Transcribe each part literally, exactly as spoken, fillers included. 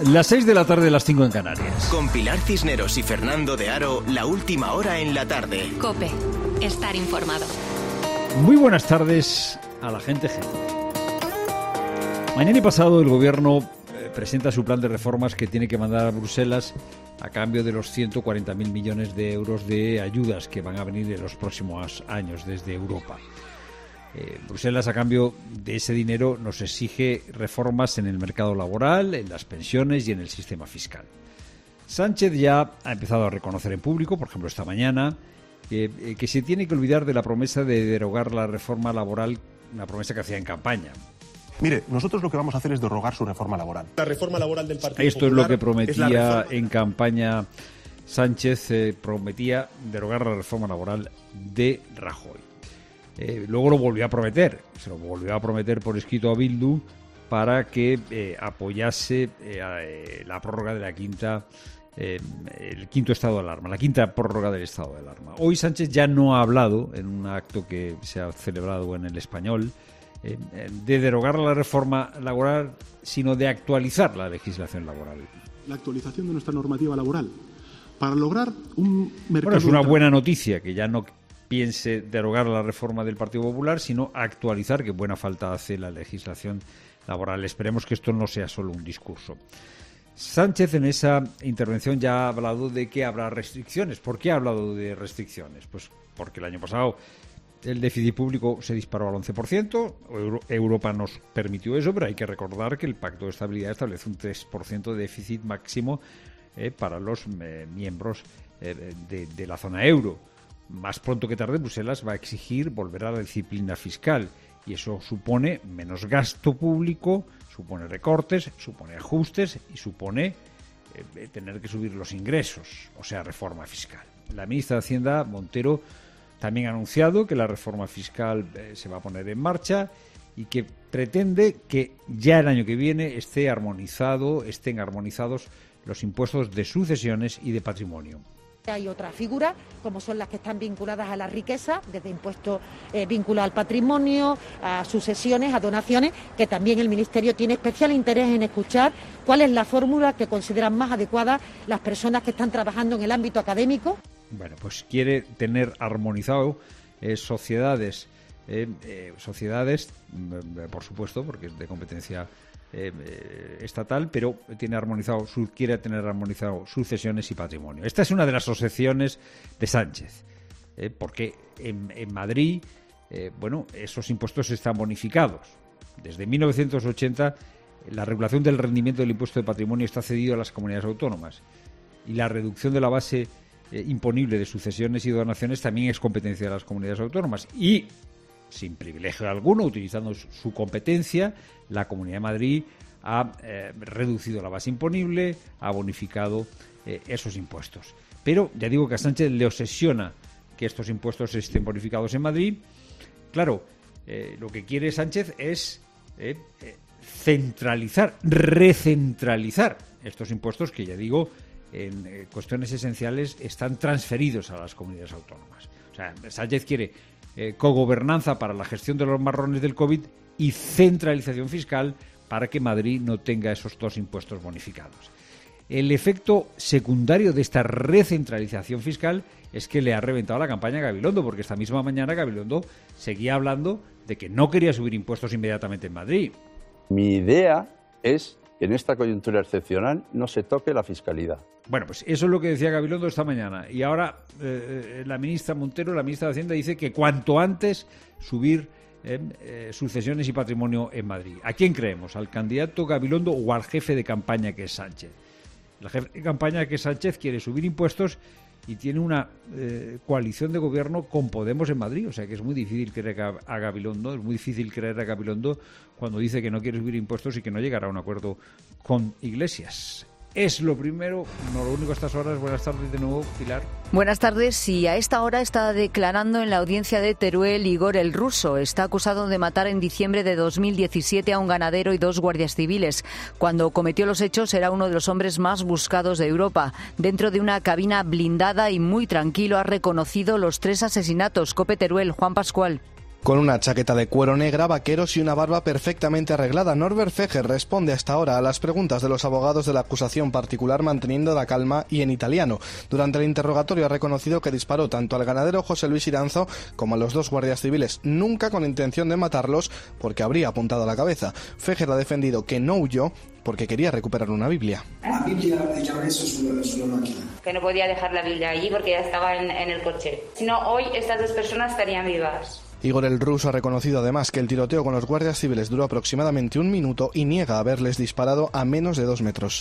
Las seis de la tarde, las cinco en Canarias. Con Pilar Cisneros y Fernando de Aro, la última hora en la tarde. COPE. Estar informado. Muy buenas tardes a la gente G. Mañana y pasado el Gobierno eh, presenta su plan de reformas que tiene que mandar a Bruselas a cambio de los ciento cuarenta mil millones de euros de ayudas que van a venir en los próximos años desde Europa. Eh, Bruselas, a cambio de ese dinero, nos exige reformas en el mercado laboral, en las pensiones y en el sistema fiscal. Sánchez ya ha empezado a reconocer en público, por ejemplo esta mañana, eh, eh, que se tiene que olvidar de la promesa de derogar la reforma laboral, una promesa que hacía en campaña. Mire, nosotros lo que vamos a hacer es derogar su reforma laboral. La reforma laboral del Partido Esto Popular es lo que prometía reforma... en campaña Sánchez, eh, prometía derogar la reforma laboral de Rajoy. Eh, luego lo volvió a prometer, se lo volvió a prometer por escrito a Bildu para que eh, apoyase eh, la prórroga de la quinta, eh, el quinto estado de alarma, la quinta prórroga del estado de alarma. Hoy Sánchez ya no ha hablado, en un acto que se ha celebrado en el Español, eh, de derogar la reforma laboral, sino de actualizar la legislación laboral. La actualización de nuestra normativa laboral para lograr un mercado... Bueno, es una buena noticia que ya no piense derogar la reforma del Partido Popular, sino actualizar, que buena falta hace la legislación laboral. Esperemos que esto no sea solo un discurso. Sánchez en esa intervención ya ha hablado de que habrá restricciones. ¿Por qué ha hablado de restricciones? Pues porque el año pasado el déficit público se disparó al once por ciento, Euro- Europa nos permitió eso, pero hay que recordar que el Pacto de Estabilidad establece un tres por ciento de déficit máximo eh, para los eh, miembros eh, de, de la zona euro. Más pronto que tarde, Bruselas va a exigir volver a la disciplina fiscal y eso supone menos gasto público, supone recortes, supone ajustes y supone eh, tener que subir los ingresos, o sea, reforma fiscal. La ministra de Hacienda, Montero, también ha anunciado que la reforma fiscal eh, se va a poner en marcha y que pretende que ya el año que viene esté armonizado, estén armonizados los impuestos de sucesiones y de patrimonio. Hay otras figuras, como son las que están vinculadas a la riqueza, desde impuestos eh, vinculados al patrimonio, a sucesiones, a donaciones, que también el Ministerio tiene especial interés en escuchar cuál es la fórmula que consideran más adecuada las personas que están trabajando en el ámbito académico. Bueno, pues quiere tener armonizado eh, sociedades, eh, eh, sociedades, eh, por supuesto, porque es de competencia Eh, eh, estatal, pero tiene armonizado su, quiere tener armonizado sucesiones y patrimonio. Esta es una de las obsesiones de Sánchez, eh, porque en, en Madrid, eh, bueno, esos impuestos están bonificados. Desde mil novecientos ochenta, la regulación del rendimiento del impuesto de patrimonio está cedido a las comunidades autónomas y la reducción de la base eh, imponible de sucesiones y donaciones también es competencia de las comunidades autónomas y, sin privilegio alguno, utilizando su competencia, la Comunidad de Madrid ha eh, reducido la base imponible, ha bonificado eh, esos impuestos. Pero ya digo que a Sánchez le obsesiona que estos impuestos estén bonificados en Madrid. Claro, eh, lo que quiere Sánchez es eh, eh, centralizar, recentralizar estos impuestos que, ya digo, en eh, cuestiones esenciales están transferidos a las comunidades autónomas. O sea, Sánchez quiere Eh, cogobernanza para la gestión de los marrones del COVID y centralización fiscal para que Madrid no tenga esos dos impuestos bonificados. El efecto secundario de esta recentralización fiscal es que le ha reventado la campaña a Gabilondo, porque esta misma mañana Gabilondo seguía hablando de que no quería subir impuestos inmediatamente en Madrid. Mi idea es que en esta coyuntura excepcional no se toque la fiscalidad. Bueno, pues eso es lo que decía Gabilondo esta mañana. Y ahora eh, la ministra Montero, la ministra de Hacienda, dice que cuanto antes subir eh, eh, sucesiones y patrimonio en Madrid. ¿A quién creemos? ¿Al candidato Gabilondo o al jefe de campaña, que es Sánchez? El jefe de campaña, que es Sánchez, quiere subir impuestos y tiene una eh, coalición de gobierno con Podemos en Madrid. O sea que es muy difícil creer a Gabilondo, es muy difícil creer a Gabilondo cuando dice que no quiere subir impuestos y que no llegará a un acuerdo con Iglesias. Es lo primero, no lo único a estas horas. Buenas tardes de nuevo, Pilar. Buenas tardes. Y a esta hora está declarando en la audiencia de Teruel Igor el Ruso. Está acusado de matar en diciembre de dos mil diecisiete a un ganadero y dos guardias civiles. Cuando cometió los hechos era uno de los hombres más buscados de Europa. Dentro de una cabina blindada y muy tranquilo ha reconocido los tres asesinatos. COPE Teruel, Juan Pascual. Con una chaqueta de cuero negra, vaqueros y una barba perfectamente arreglada, Norbert Feger responde hasta ahora a las preguntas de los abogados de la acusación particular manteniendo la calma y en italiano. Durante el interrogatorio ha reconocido que disparó tanto al ganadero José Luis Iranzo como a los dos guardias civiles, nunca con intención de matarlos porque habría apuntado a la cabeza. Feger ha defendido que no huyó porque quería recuperar una Biblia. La Biblia ya eso es una máquina. Que no podía dejar la Biblia allí porque ya estaba en, en el coche. Si no, hoy estas dos personas estarían vivas. Igor el ruso ha reconocido además que el tiroteo con los guardias civiles duró aproximadamente un minuto y niega haberles disparado a menos de dos metros.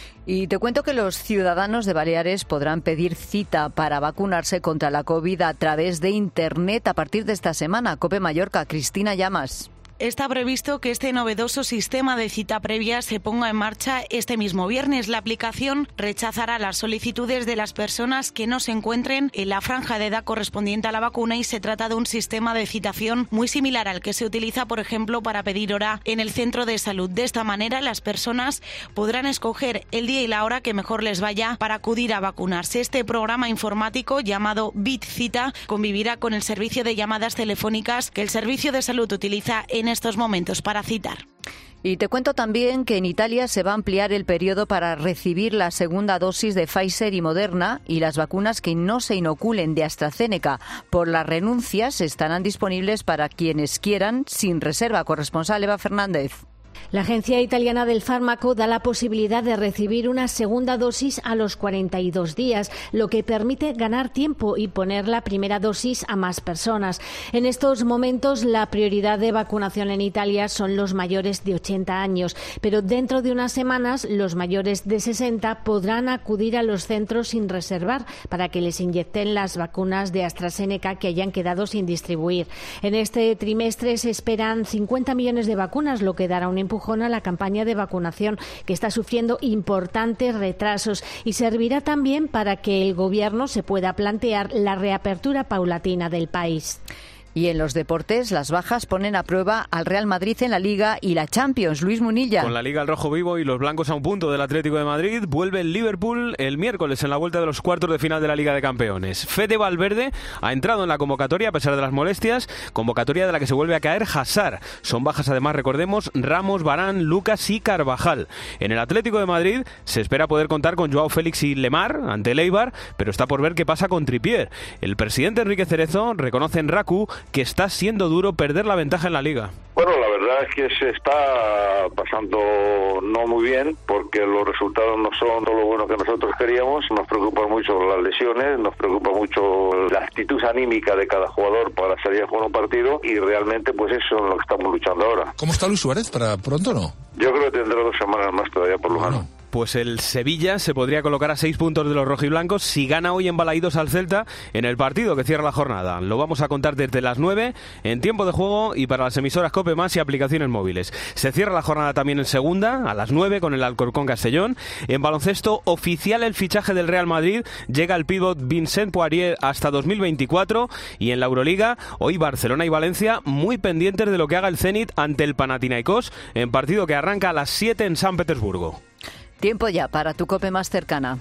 Y te cuento que los ciudadanos de Baleares podrán pedir cita para vacunarse contra la COVID a través de Internet a partir de esta semana. COPE Mallorca, Cristina Llamas. Está previsto que este novedoso sistema de cita previa se ponga en marcha este mismo viernes. La aplicación rechazará las solicitudes de las personas que no se encuentren en la franja de edad correspondiente a la vacuna y se trata de un sistema de citación muy similar al que se utiliza, por ejemplo, para pedir hora en el centro de salud. De esta manera, las personas podrán escoger el día y la hora que mejor les vaya para acudir a vacunarse. Este programa informático llamado BitCita convivirá con el servicio de llamadas telefónicas que el Servicio de Salud utiliza en estos momentos para citar. Y te cuento también que en Italia se va a ampliar el periodo para recibir la segunda dosis de Pfizer y Moderna y las vacunas que no se inoculen de AstraZeneca. Por las renuncias estarán disponibles para quienes quieran sin reserva. Corresponsal Eva Fernández. La Agencia Italiana del Fármaco da la posibilidad de recibir una segunda dosis a los cuarenta y dos días, lo que permite ganar tiempo y poner la primera dosis a más personas. En estos momentos, la prioridad de vacunación en Italia son los mayores de ochenta años, pero dentro de unas semanas, los mayores de sesenta podrán acudir a los centros sin reservar para que les inyecten las vacunas de AstraZeneca que hayan quedado sin distribuir. En este trimestre se esperan cincuenta millones de vacunas, lo que dará un empujón a la campaña de vacunación que está sufriendo importantes retrasos y servirá también para que el Gobierno se pueda plantear la reapertura paulatina del país. Y en los deportes, las bajas ponen a prueba al Real Madrid en la Liga y la Champions. Luis Munilla. Con la Liga al rojo vivo y los blancos a un punto del Atlético de Madrid, vuelve el Liverpool el miércoles en la vuelta de los cuartos de final de la Liga de Campeones. Fede Valverde ha entrado en la convocatoria a pesar de las molestias, convocatoria de la que se vuelve a caer Hazard. Son bajas además, recordemos, Ramos, Varane, Lucas y Carvajal. En el Atlético de Madrid se espera poder contar con Joao Félix y Lemar ante el Eibar, pero está por ver qué pasa con Trippier. El presidente Enrique Cerezo reconoce en Raku que está siendo duro perder la ventaja en la Liga. Bueno, la verdad es que se está pasando no muy bien porque los resultados no son todo lo bueno que nosotros queríamos. Nos preocupan mucho las lesiones, nos preocupa mucho la actitud anímica de cada jugador para salir a jugar un partido y realmente pues eso es lo que estamos luchando ahora. ¿Cómo está Luis Suárez? ¿Para pronto o no? Yo creo que tendrá dos semanas más todavía por Lugano. Bueno. Pues el Sevilla se podría colocar a seis puntos de los rojiblancos si gana hoy en Balaídos al Celta en el partido que cierra la jornada. Lo vamos a contar desde las nueve en tiempo de juego y para las emisoras COPE Más y aplicaciones móviles. Se cierra la jornada también en segunda a las nueve con el Alcorcón Castellón. En baloncesto oficial el fichaje del Real Madrid, llega el pívot Vincent Poirier hasta dos mil veinticuatro y en la Euroliga hoy Barcelona y Valencia muy pendientes de lo que haga el Zenit ante el Panathinaikos en partido que arranca a las siete en San Petersburgo. Tiempo ya para tu COPE más cercana.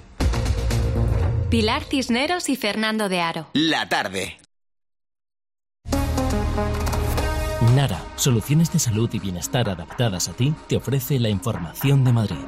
Pilar Cisneros y Fernando de Aro. La tarde. Nara, soluciones de salud y bienestar adaptadas a ti, te ofrece la información de Madrid.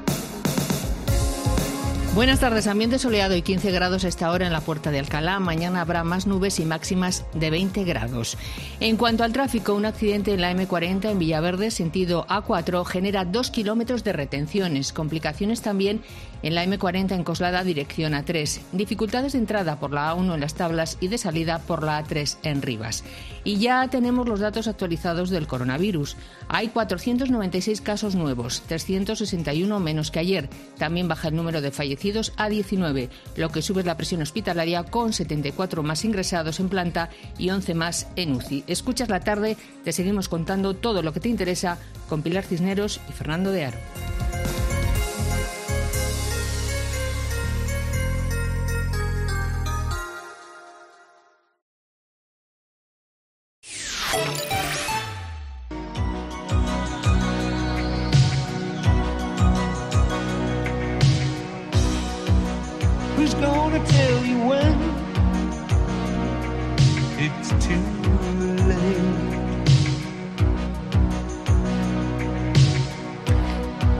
Buenas tardes, ambiente soleado y quince grados a esta hora en la Puerta de Alcalá. Mañana habrá más nubes y máximas de veinte grados. En cuanto al tráfico, un accidente en la eme cuarenta en Villaverde, sentido a cuatro, genera dos kilómetros de retenciones. Complicaciones también en la eme cuarenta en Coslada, dirección a tres. Dificultades de entrada por la a uno en Las Tablas y de salida por la a tres en Rivas. Y ya tenemos los datos actualizados del coronavirus. Hay cuatrocientos noventa y seis casos nuevos, trescientos sesenta y uno menos que ayer. También baja el número de fallecidos a diecinueve, lo que sube la presión hospitalaria con setenta y cuatro más ingresados en planta y once más en U C I. Escuchas la tarde, te seguimos contando todo lo que te interesa con Pilar Cisneros y Fernando de Aro. Who's gonna tell you when it's too late?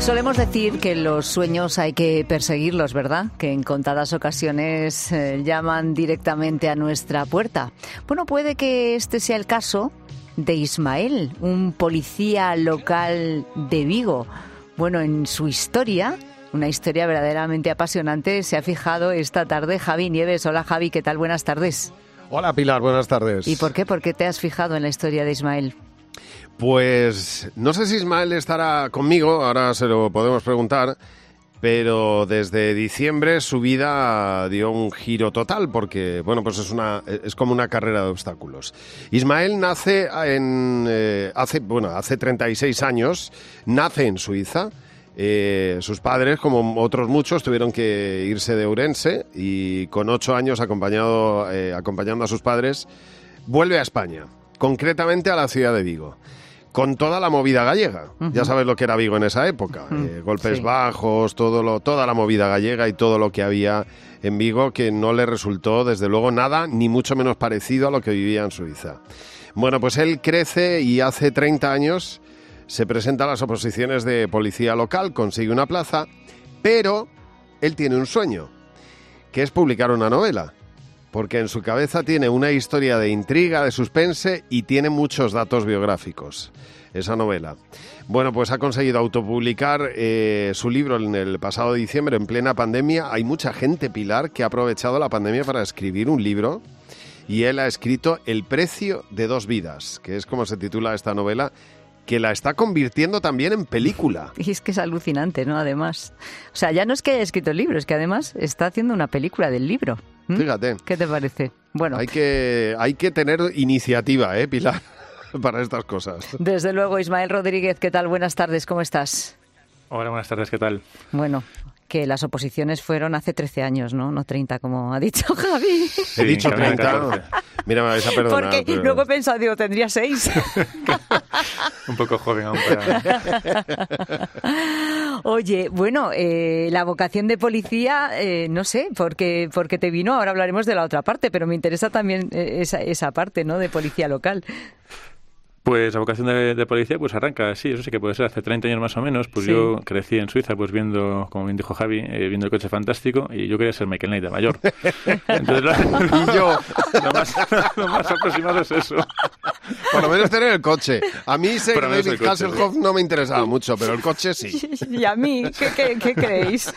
Solemos decir que los sueños hay que perseguirlos, ¿verdad? Que en contadas ocasiones eh, llaman directamente a nuestra puerta. Bueno, puede que este sea el caso de Ismael, un policía local de Vigo. Bueno, en su historia, una historia verdaderamente apasionante, se ha fijado esta tarde Javi Nieves. Hola Javi, ¿qué tal? Buenas tardes. Hola Pilar, buenas tardes. ¿Y por qué? ¿Por qué te has fijado en la historia de Ismael? Pues no sé si Ismael estará conmigo, ahora se lo podemos preguntar, pero desde diciembre su vida dio un giro total porque, bueno, pues es una es como una carrera de obstáculos. Ismael nace en eh, hace bueno hace treinta y seis años, nace en Suiza. Eh, sus padres, como otros muchos, tuvieron que irse de Ourense y con ocho años acompañado eh, acompañando a sus padres vuelve a España, concretamente a la ciudad de Vigo. Con toda la movida gallega. Uh-huh. Ya sabes lo que era Vigo en esa época. Uh-huh. Eh, golpes sí. bajos, todo lo, toda la movida gallega y todo lo que había en Vigo que no le resultó, desde luego, nada, ni mucho menos parecido a lo que vivía en Suiza. Bueno, pues él crece y hace treinta años se presenta a las oposiciones de policía local, consigue una plaza, pero él tiene un sueño, que es publicar una novela. Porque en su cabeza tiene una historia de intriga, de suspense y tiene muchos datos biográficos, esa novela. Bueno, pues ha conseguido autopublicar eh, su libro en el pasado diciembre, en plena pandemia. Hay mucha gente, Pilar, que ha aprovechado la pandemia para escribir un libro y él ha escrito El precio de dos vidas, que es como se titula esta novela, que la está convirtiendo también en película. Y es que es alucinante, ¿no? Además, o sea, ya no es que haya escrito el libro, es que además está haciendo una película del libro. ¿Mm? Fíjate. ¿Qué te parece? Bueno, hay que hay que tener iniciativa, ¿eh, Pilar? Para estas cosas. Desde luego, Ismael Rodríguez, ¿qué tal? Buenas tardes, ¿cómo estás? Hola, buenas tardes, ¿qué tal? Bueno, que las oposiciones fueron hace trece años, ¿no? No treinta, como ha dicho Javi. He dicho treinta. Mira, me vais a perdonar. Porque pero... luego he pensado, digo, tendría seis. Un poco joven aún para... Oye, bueno, eh, la vocación de policía, eh, no sé, porque porque te vino, ahora hablaremos de la otra parte, pero me interesa también esa, esa parte, ¿no?, de policía local. Pues la vocación de, de policía pues arranca, sí, eso sí que puede ser, hace treinta años más o menos, pues sí. Yo crecí en Suiza pues viendo, como bien dijo Javi, eh, viendo El coche fantástico y yo quería ser Michael Knight de mayor. Entonces, lo, y yo, lo más, lo más aproximado es eso. Por lo menos tener el coche. A mí ser David Hasselhoff no me interesaba mucho, pero el coche sí. Y a mí, ¿qué, qué, qué creéis?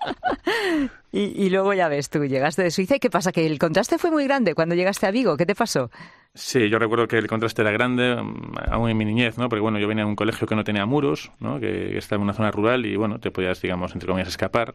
Y, y luego ya ves tú, llegaste de Suiza y ¿qué pasa? ¿Que el contraste fue muy grande cuando llegaste a Vigo? ¿Qué te pasó? Sí, yo recuerdo que el contraste era grande, aún en mi niñez, ¿no? Porque bueno, yo venía de un colegio que no tenía muros, ¿no? Que, que estaba en una zona rural y bueno, te podías, digamos, entre comillas, escapar.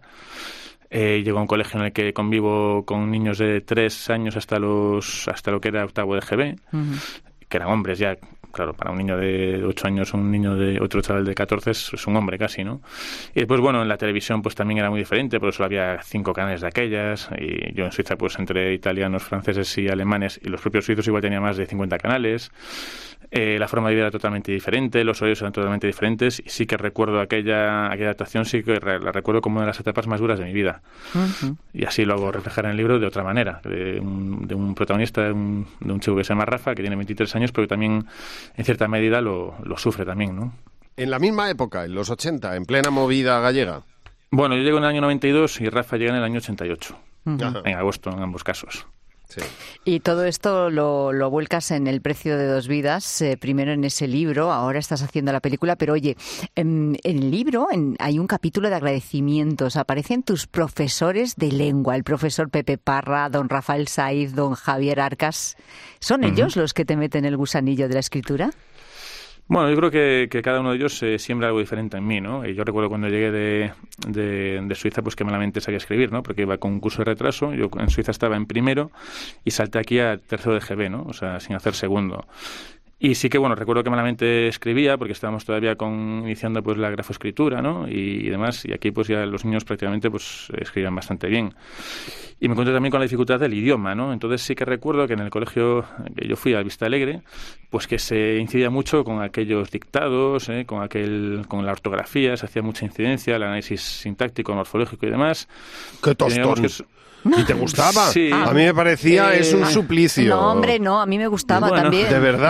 Eh, llego a un colegio en el que convivo con niños de tres años hasta los hasta lo que era octavo de G B, uh-huh. que eran hombres ya. Claro, para un niño de ocho años, un niño de otro chaval de catorce es, es un hombre casi, ¿no? Y después, bueno, en la televisión pues también era muy diferente, por eso había cinco canales de aquellas, y yo en Suiza pues entre italianos, franceses y alemanes, y los propios suizos igual tenía más de cincuenta canales. Eh, la forma de vida era totalmente diferente, los horarios eran totalmente diferentes, y sí que recuerdo aquella aquella adaptación, sí que re, la recuerdo como una de las etapas más duras de mi vida. Uh-huh. Y así lo hago reflejar en el libro de otra manera, de un, de un protagonista, de un, de un chico que se llama Rafa, que tiene veintitrés años, pero que también en cierta medida lo, lo sufre también, ¿no? En la misma época, en los ochenta, en plena movida gallega. Bueno, yo llego en el año noventa y dos y Rafa llega en el año ochenta y ocho, uh-huh. en agosto, en ambos casos. Sí. Y todo esto lo, lo vuelcas en El precio de dos vidas, eh, primero en ese libro, ahora estás haciendo la película, pero oye, en, en el libro en, hay un capítulo de agradecimientos, aparecen tus profesores de lengua, el profesor Pepe Parra, don Rafael Saiz, don Javier Arcas, ¿son uh-huh. ellos los que te meten el gusanillo de la escritura? Bueno, yo creo que, que cada uno de ellos eh, siembra algo diferente en mí, ¿no? Y yo recuerdo cuando llegué de, de, de Suiza, pues que malamente sabía escribir, ¿no? Porque iba con un curso de retraso, yo en Suiza estaba en primero y salté aquí a tercero de G B, ¿no? O sea, sin hacer segundo. Y sí que, bueno, recuerdo que malamente escribía porque estábamos todavía con, iniciando pues la grafoescritura, ¿no? Y, y demás, y aquí pues ya los niños prácticamente pues escribían bastante bien. Y me encontré también con la dificultad del idioma, ¿no? Entonces sí que recuerdo que en el colegio que yo fui, a Vista Alegre, pues que se incidía mucho con aquellos dictados, ¿eh? con aquel con la ortografía, se hacía mucha incidencia, el análisis sintáctico, morfológico y demás. ¡Qué tostón! ¿Y te gustaba? Sí. A mí me parecía, eh, es un suplicio. No, hombre, no, a mí me gustaba bueno, también. ¿De verdad? Sí,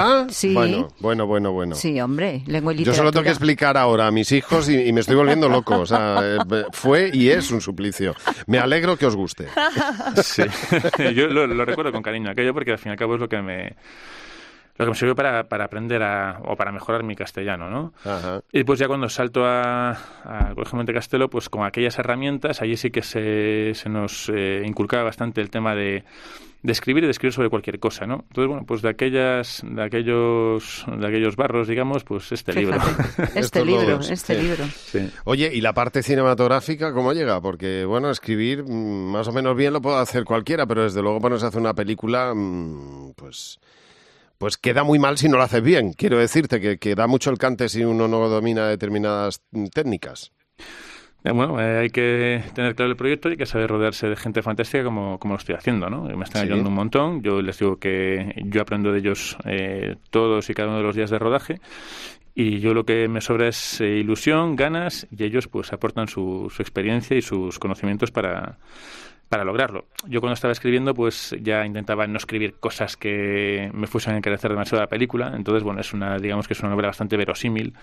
Sí. Bueno, bueno, bueno, bueno. Sí, hombre, lengua y literatura. Yo solo tengo que explicar ahora a mis hijos y, y me estoy volviendo loco. O sea, eh, fue y es un suplicio. Me alegro que os guste. Sí, yo lo, lo recuerdo con cariño aquello porque al fin y al cabo es lo que me... lo que me sirvió para, para aprender a, o para mejorar mi castellano, ¿no? Ajá. Y pues ya cuando salto a, a Colegio Montecastelo, pues con aquellas herramientas, allí sí que se, se nos eh, inculcaba bastante el tema de, de escribir y de escribir sobre cualquier cosa, ¿no? Entonces, bueno, pues de aquellas, de aquellos, de aquellos barros, digamos, pues este Fíjate, libro. Este libro, sí. este libro. Sí. Oye, ¿y la parte cinematográfica cómo llega? Porque, bueno, escribir mm, más o menos bien lo puede hacer cualquiera, pero desde luego ponerse a hacer una película, mmm, pues... pues queda muy mal si no lo haces bien. Quiero decirte que, que da mucho el cante si uno no domina determinadas técnicas. Eh, bueno, eh, hay que tener claro el proyecto y hay que saber rodearse de gente fantástica como, como lo estoy haciendo, ¿no? Me están Sí. ayudando un montón. Yo les digo que yo aprendo de ellos eh, todos y cada uno de los días de rodaje. Y yo lo que me sobra es eh, ilusión, ganas, y ellos pues aportan su, su experiencia y sus conocimientos para... para lograrlo. Yo cuando estaba escribiendo, pues ya intentaba no escribir cosas que me fuesen a encarecer demasiado la película. Entonces, bueno, es una, digamos que es una novela bastante verosímil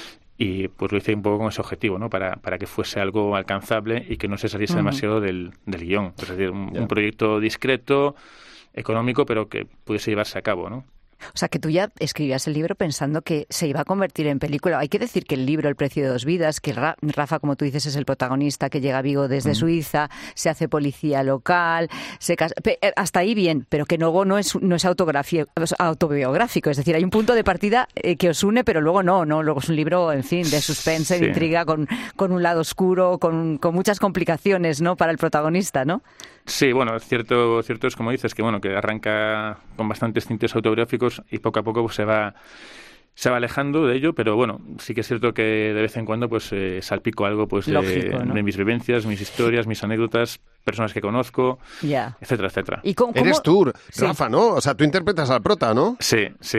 y pues lo hice un poco con ese objetivo, ¿no? Para, para que fuese algo alcanzable y que no se saliese uh-huh. demasiado del, del guión. Es decir, un, yeah. un proyecto discreto, económico, pero que pudiese llevarse a cabo, ¿no? O sea, que tú ya escribías el libro pensando que se iba a convertir en película. Hay que decir que el libro El precio de dos vidas, que Rafa, como tú dices, es el protagonista que llega a Vigo desde mm. Suiza, se hace policía local, se casa... hasta ahí bien, pero que luego no es, no es autobiográfico. Es decir, hay un punto de partida eh, que os une, pero luego no, no. Luego es un libro, en fin, de suspense, sí. de intriga, con, con un lado oscuro, con, con muchas complicaciones, ¿no?, para el protagonista, ¿no? Sí, bueno, cierto, cierto es como dices, que bueno, que arranca con bastantes tintes autobiográficos y poco a poco pues, se va se va alejando de ello, pero bueno, sí que es cierto que de vez en cuando pues eh, salpico algo pues de, Lógico, ¿no? de mis vivencias, mis historias, mis anécdotas, personas que conozco, yeah. etcétera, etcétera. ¿Y cómo, cómo... Eres tú, sí. Rafa, ¿no? O sea, tú interpretas al prota, ¿no? Sí, sí.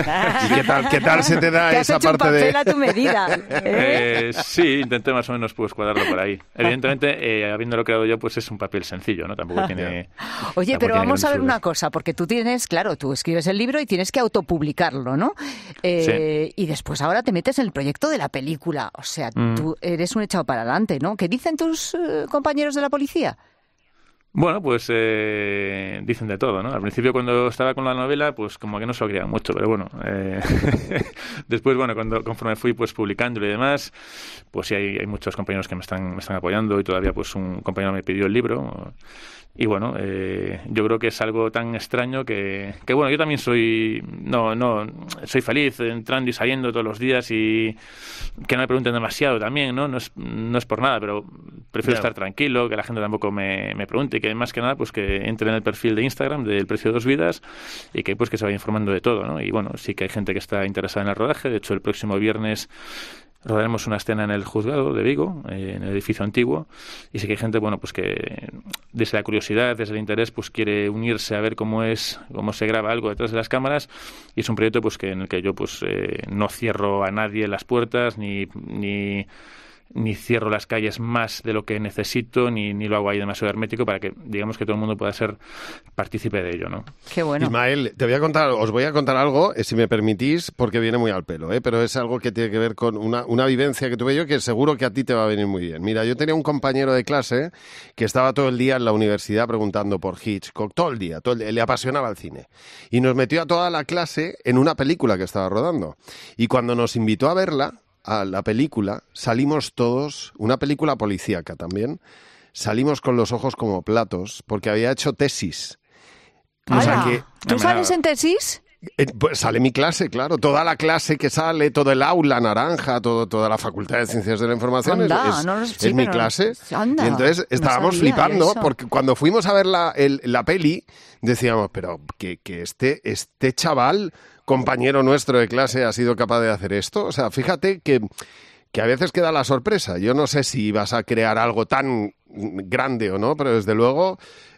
¿Y qué tal, qué tal se te da ¿Te esa has hecho parte un papel de...? a tu medida? ¿Eh? Eh, sí, intenté más o menos pues cuadrarlo por ahí. Evidentemente, eh, habiéndolo creado yo, pues es un papel sencillo, ¿no? Tampoco tiene... Oye, tampoco pero tiene vamos a ver grandes una cosa, porque tú tienes, claro, tú escribes el libro y tienes que autopublicarlo, ¿no? Eh, sí. Y después ahora te metes en el proyecto de la película. O sea, mm. tú eres un echado para adelante, ¿no? ¿Qué dicen tus eh, compañeros de la policía? Bueno, pues eh, dicen de todo, ¿no? Al principio cuando estaba con la novela, pues como que no se lo creían mucho, pero bueno. Eh, después, bueno, cuando conforme fui pues publicándolo y demás, pues sí hay, hay muchos compañeros que me están, me están apoyando y todavía pues un compañero me pidió el libro. Y bueno, eh, yo creo que es algo tan extraño que, que bueno, yo también soy, no, no, soy feliz entrando y saliendo todos los días y que no me pregunten demasiado también, ¿no? No es, no es por nada, pero prefiero yeah. estar tranquilo, que la gente tampoco me, me pregunte, y que más que nada, pues que entre en el perfil de Instagram del Precio de Dos Vidas y que pues que se vaya informando de todo, ¿no? Y bueno, sí que hay gente que está interesada en el rodaje. De hecho, el próximo viernes rodaremos una escena en el juzgado de Vigo, eh, en el edificio antiguo, y sí que hay gente, bueno, pues que desde la curiosidad, desde el interés, pues quiere unirse a ver cómo es, cómo se graba algo detrás de las cámaras, y es un proyecto pues que en el que yo pues eh, no cierro a nadie las puertas, ni ni ni cierro las calles más de lo que necesito, ni, ni lo hago ahí demasiado hermético para que, digamos, que todo el mundo pueda ser partícipe de ello, ¿no? Qué bueno. Ismael, te voy a contar, os voy a contar algo, eh, si me permitís, porque viene muy al pelo, ¿eh? Pero es algo que tiene que ver con una, una vivencia que tuve yo que seguro que a ti te va a venir muy bien. Mira, yo tenía un compañero de clase que estaba todo el día en la universidad preguntando por Hitchcock, todo el día, todo el día, le apasionaba el cine. Y nos metió a toda la clase en una película que estaba rodando. Y cuando nos invitó a verla, a la película, salimos todos, una película policíaca también, salimos con los ojos como platos, porque había hecho tesis. O sea que, ¿tú sales en tesis? Eh, pues sale mi clase, claro, toda la clase que sale, todo el aula naranja, todo, toda la Facultad de Ciencias de la Información anda, es, no, es, sí, es mi clase. Anda, y entonces estábamos no flipando, eso. porque cuando fuimos a ver la, el, la peli, decíamos, pero que, que este, este chaval, compañero nuestro de clase, ha sido capaz de hacer esto. O sea, fíjate que, que a veces queda la sorpresa. Yo no sé si vas a crear algo tan grande o no, pero desde luego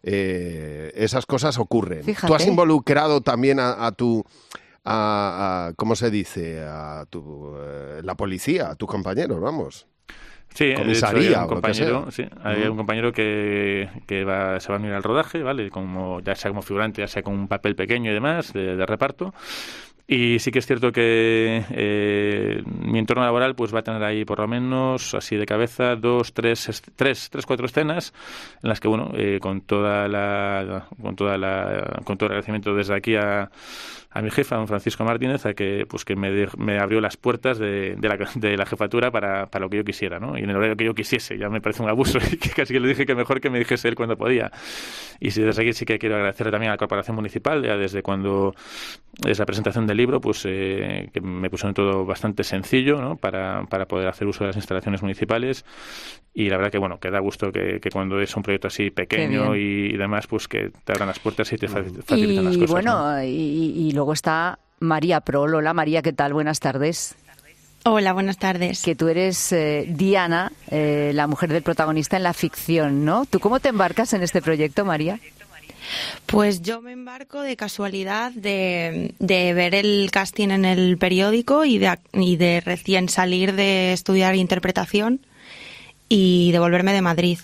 eh, esas cosas ocurren. Fíjate. Tú has involucrado también a, a tu... A, a, ¿cómo se dice? A tu, eh, la policía, a tu compañero, vamos. Sí, comisaría, un compañero, sí, hay uh-huh. un compañero que, que va, se va a unir al rodaje, ¿vale? Como, ya sea como figurante, ya sea con un papel pequeño y demás, de, de reparto. Y sí que es cierto que eh, mi entorno laboral pues va a tener ahí por lo menos, así de cabeza, dos, tres, tres, tres cuatro escenas en las que, bueno, eh, con toda la, con toda la, con todo el agradecimiento desde aquí a, a mi jefa, don Francisco Martínez, a que pues que me, de, me abrió las puertas de, de, la, de la jefatura para, para lo que yo quisiera, ¿no? Y en el horario que yo quisiese. Ya me parece un abuso y que casi que le dije que mejor que me dijese él cuando podía. Y si desde aquí sí que quiero agradecer también a la Corporación Municipal, ya desde cuando es la presentación del libro, pues eh, que me pusieron todo bastante sencillo, ¿no? Para, para poder hacer uso de las instalaciones municipales. Y la verdad que, bueno, que da gusto que, que cuando es un proyecto así pequeño y, y demás, pues que te abran las puertas y te facilitan y, las cosas. Bueno, ¿no? y, y luego está María Prol. Hola, María, ¿qué tal? Buenas tardes. Hola, buenas tardes. Que tú eres eh, Diana, eh, la mujer del protagonista en la ficción, ¿no? ¿Tú cómo te embarcas en este proyecto, María? Pues yo me embarco de casualidad de, de ver el casting en el periódico y de, y de recién salir de estudiar interpretación y de volverme de Madrid.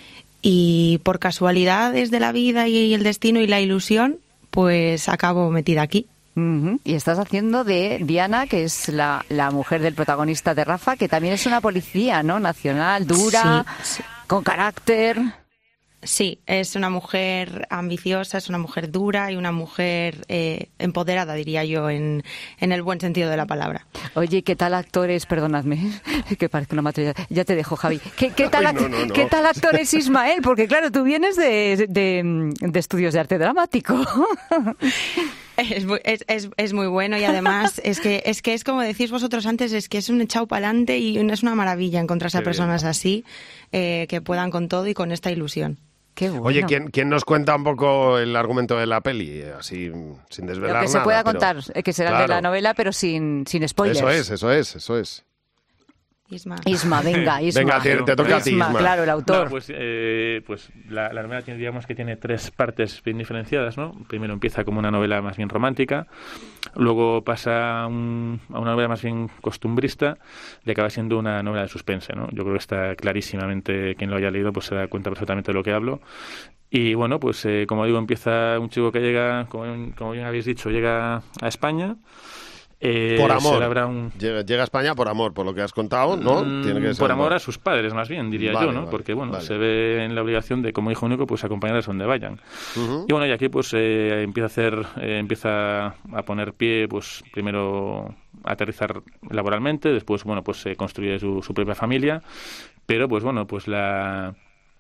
Y por casualidades de la vida y el destino y la ilusión, pues acabo metida aquí. Uh-huh. Y estás haciendo de Diana, que es la, la mujer del protagonista de Rafa, que también es una policía, ¿no? Nacional, dura, sí, sí. Con carácter. Sí, es una mujer ambiciosa, es una mujer dura y una mujer eh, empoderada, diría yo, en, en el buen sentido de la palabra. Oye, ¿qué tal actor es? Perdonadme, que parece una materia. Ya te dejo, Javi. ¿Qué, qué, tal, Ay, no, no, no. ¿Qué tal actor es Ismael? Porque claro, tú vienes de, de, de estudios de arte dramático. Es muy, es, es, es muy bueno y además es que es que es como decís vosotros antes, es que es un echado para adelante y es una maravilla encontrarse Qué a personas bien. así eh, que puedan con todo y con esta ilusión. Qué bueno. Oye, ¿quién, ¿quién nos cuenta un poco el argumento de la peli? Así, sin desvelar nada. Lo que se pueda pero... contar, que será claro. de la novela, pero sin, sin spoilers. Eso es, eso es, eso es. Isma. Isma, venga, Isma. Venga, te, te toca a ti, Isma. Claro, el autor. No, pues eh, pues la, la novela tiene, digamos que tiene tres partes bien diferenciadas, ¿no? Primero empieza como una novela más bien romántica, luego pasa a, un, a una novela más bien costumbrista y acaba siendo una novela de suspense, ¿no? Yo creo que está clarísimamente, quien lo haya leído pues se da cuenta perfectamente de lo que hablo. Y bueno, pues eh, como digo, empieza un chico que llega, como, como bien habéis dicho, llega a España. Eh, por amor. Un... Llega, llega a España por amor, por lo que has contado, ¿no? Mm, Tiene que ser por amor a sus padres, más bien, diría vale, yo, ¿no? Vale, Porque, bueno, vale. se ve en la obligación de, como hijo único, pues acompañarles donde vayan. Uh-huh. Y bueno, y aquí pues eh, empieza a hacer, eh, empieza a poner pie, pues primero a aterrizar laboralmente, después, bueno, pues se eh, construye su, su propia familia, pero pues bueno, pues la...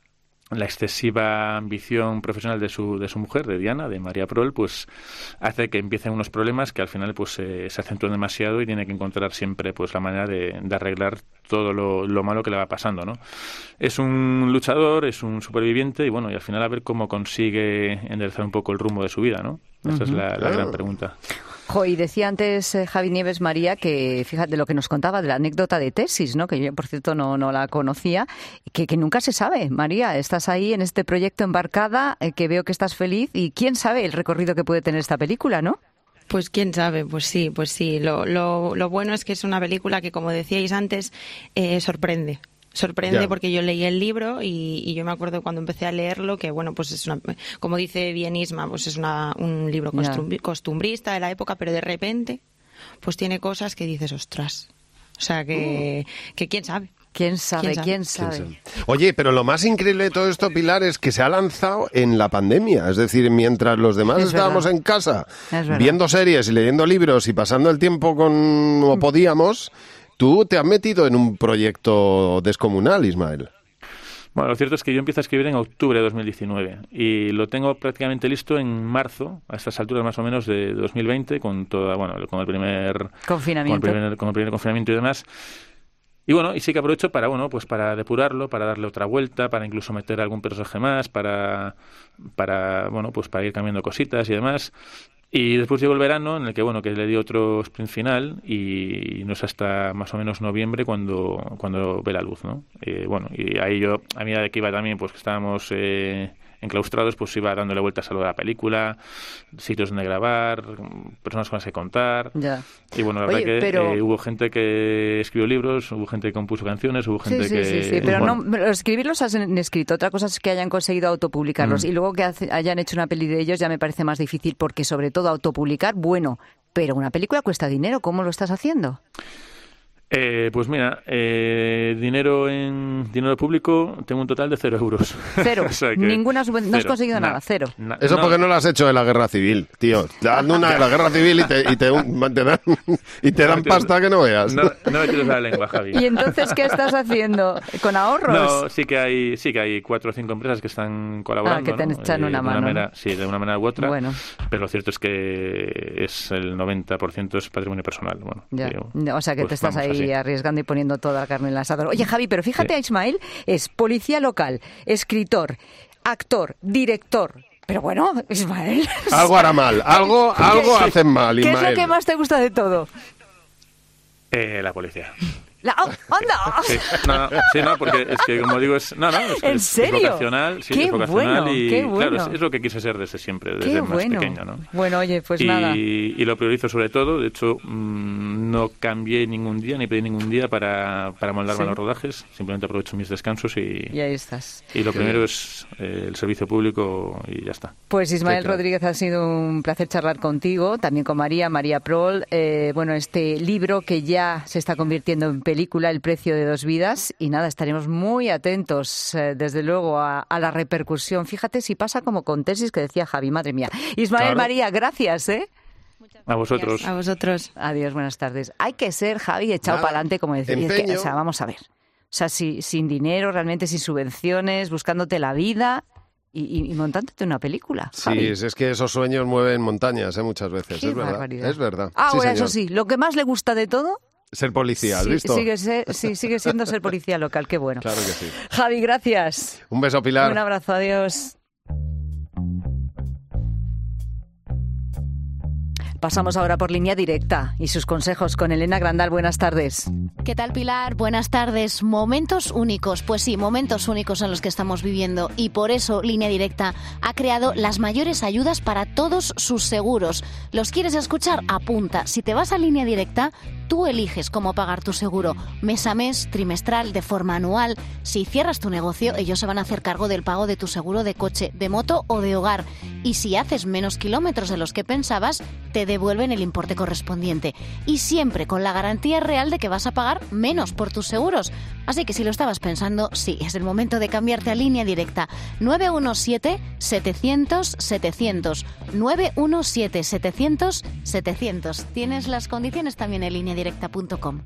la excesiva ambición profesional de su de su mujer, de Diana, de María Prol, pues hace que empiecen unos problemas que al final pues eh, se acentúan demasiado y tiene que encontrar siempre pues la manera de, de arreglar todo lo, lo malo que le va pasando, ¿no? Es un luchador, es un superviviente y bueno, y al final a ver cómo consigue enderezar un poco el rumbo de su vida, ¿no? Esa uh-huh. es la, la gran pregunta. Jo, y decía antes eh, Javi Nieves, María, que fíjate lo que nos contaba de la anécdota de tesis, ¿no? Que yo, por cierto, no, no la conocía, que, que nunca se sabe. María, estás ahí en este proyecto embarcada, eh, que veo que estás feliz y quién sabe el recorrido que puede tener esta película, ¿no? Pues quién sabe, pues sí, pues sí. Lo, lo, lo bueno es que es una película que, como decíais antes, eh, sorprende. Sorprende ya. Porque yo leí el libro y, y yo me acuerdo cuando empecé a leerlo que, bueno, pues es una, como dice bien Isma, pues es una, un libro costum, costumbrista de la época, pero de repente pues tiene cosas que dices, ostras, o sea, que, uh. que quién sabe. ¿Quién sabe? ¿Quién sabe? ¿Quién sabe? ¿Quién sabe? Oye, pero lo más increíble de todo esto, Pilar, es que se ha lanzado en la pandemia. Es decir, mientras los demás es estábamos verdad. en casa viendo series y leyendo libros y pasando el tiempo con o podíamos... Tú te has metido en un proyecto descomunal, Ismael. Bueno, lo cierto es que yo empiezo a escribir en octubre de dos mil diecinueve y lo tengo prácticamente listo en marzo, a estas alturas más o menos de dos mil veinte, con toda, bueno, con el primer confinamiento, con el primer, con el primer confinamiento y demás. Y bueno, y sí que aprovecho para, bueno, pues para depurarlo, para darle otra vuelta, para incluso meter algún personaje más, para, para, bueno, pues para ir cambiando cositas y demás. Y después llegó el verano en el que, bueno, que le di otro sprint final y no es hasta más o menos noviembre cuando cuando ve la luz, ¿no? Eh, bueno, y ahí yo, a medida de que iba también, pues que estábamos eh, enclaustrados, pues iba dándole vueltas a lo de la película, sitios donde grabar, personas con las que contar. Ya. Y bueno, la Oye, verdad que pero... eh, hubo gente que escribió libros, hubo gente que compuso canciones, hubo gente sí, sí, que... Sí, sí, pero bueno. no, escribirlos han escrito. Otra cosa es que hayan conseguido autopublicarlos. Mm. Y luego que hace, hayan hecho una peli de ellos ya me parece más difícil porque sobre todo autopublicar, bueno... pero una película cuesta dinero. ¿Cómo lo estás haciendo? Eh, pues mira, eh, dinero en dinero público tengo un total de cero euros. Cero. O sea que Ninguna suben... cero. No has conseguido Na, nada, cero. Na, Eso no. porque no lo has hecho de la guerra civil, tío. Dando una de la guerra civil y te, y te, te dan, y te dan pasta que no veas. No, no me tires la lengua, Javi. ¿Y entonces qué estás haciendo? ¿Con ahorros? No, sí que hay, sí que hay cuatro o cinco empresas que están colaborando. Ah, que te ¿no? echan Eh, una de mano. manera, sí, de una manera u otra. Bueno. Pero lo cierto es que es el noventa por ciento es patrimonio personal. Bueno, Ya. digo, O sea que pues te estás vamos ahí así. arriesgando y poniendo toda la carne en el asador. Oye, Javi, pero fíjate, Sí. a Ismael es policía local, escritor, actor, director. Pero bueno, Ismael... Algo hará mal, algo, algo hacen mal, ¿Qué es Ismael. lo que más te gusta de todo? Eh, la policía. La... ¡Oh, anda! Sí, no, no, sí, no, porque es que, como digo, es, no, no, es, ¿En es- serio? es vocacional, sí, Qué es vocacional bueno, y qué bueno. claro, es, es lo que quise ser desde siempre, desde Qué más bueno. pequeño, ¿no? Bueno, oye, pues y, nada. y lo priorizo sobre todo, de hecho, mmm, no cambié ningún día, ni pedí ningún día para, para moldarme Sí. a los rodajes, simplemente aprovecho mis descansos y, Y ahí estás. y lo Qué primero bien. es eh, el servicio público y ya está. Pues Ismael Sí, claro. Rodríguez, ha sido un placer charlar contigo, también con María, María Prol. Eh, bueno, este libro que ya se está convirtiendo en película, El precio de dos vidas, y nada, estaremos muy atentos, eh, desde luego, a, a la repercusión. Fíjate si pasa como con Tesis, que decía Javi, madre mía. Ismael, Claro. María, gracias, ¿eh? A vosotros. A vosotros. Adiós, buenas tardes. Hay que ser, Javi, echado Nada. para adelante, como decía. Empeño. O sea, vamos a ver. O sea, si, sin dinero, realmente sin subvenciones, buscándote la vida y, y, y montándote una película. Sí, Javi. es, es que esos sueños mueven montañas, ¿eh? Muchas veces. Qué Es verdad. barbaridad. Es verdad. Ahora, Sí, eso señor. sí, lo que más le gusta de todo Ser policía, ¿has sí, visto? sigue, se- sí, sigue siendo ser policía local. Qué bueno. Claro que sí. Javi, gracias. Un beso, Pilar. Un abrazo, adiós. Pasamos ahora por Línea Directa y sus consejos con Elena Grandal. Buenas tardes. ¿Qué tal, Pilar? Buenas tardes. Momentos únicos. Pues sí, momentos únicos son los que estamos viviendo y por eso Línea Directa ha creado las mayores ayudas para todos sus seguros. ¿Los quieres escuchar? Apunta. Si te vas a Línea Directa, tú eliges cómo pagar tu seguro. Mes a mes, trimestral, de forma anual. Si cierras tu negocio, ellos se van a hacer cargo del pago de tu seguro de coche, de moto o de hogar. Y si haces menos kilómetros de los que pensabas, te devuelven el importe correspondiente. Y siempre con la garantía real de que vas a pagar menos por tus seguros. Así que si lo estabas pensando, sí, es el momento de cambiarte a Línea Directa. nueve uno siete, setecientos, setecientos. nueve uno siete, setecientos, setecientos. Tienes las condiciones también en línea directa punto com.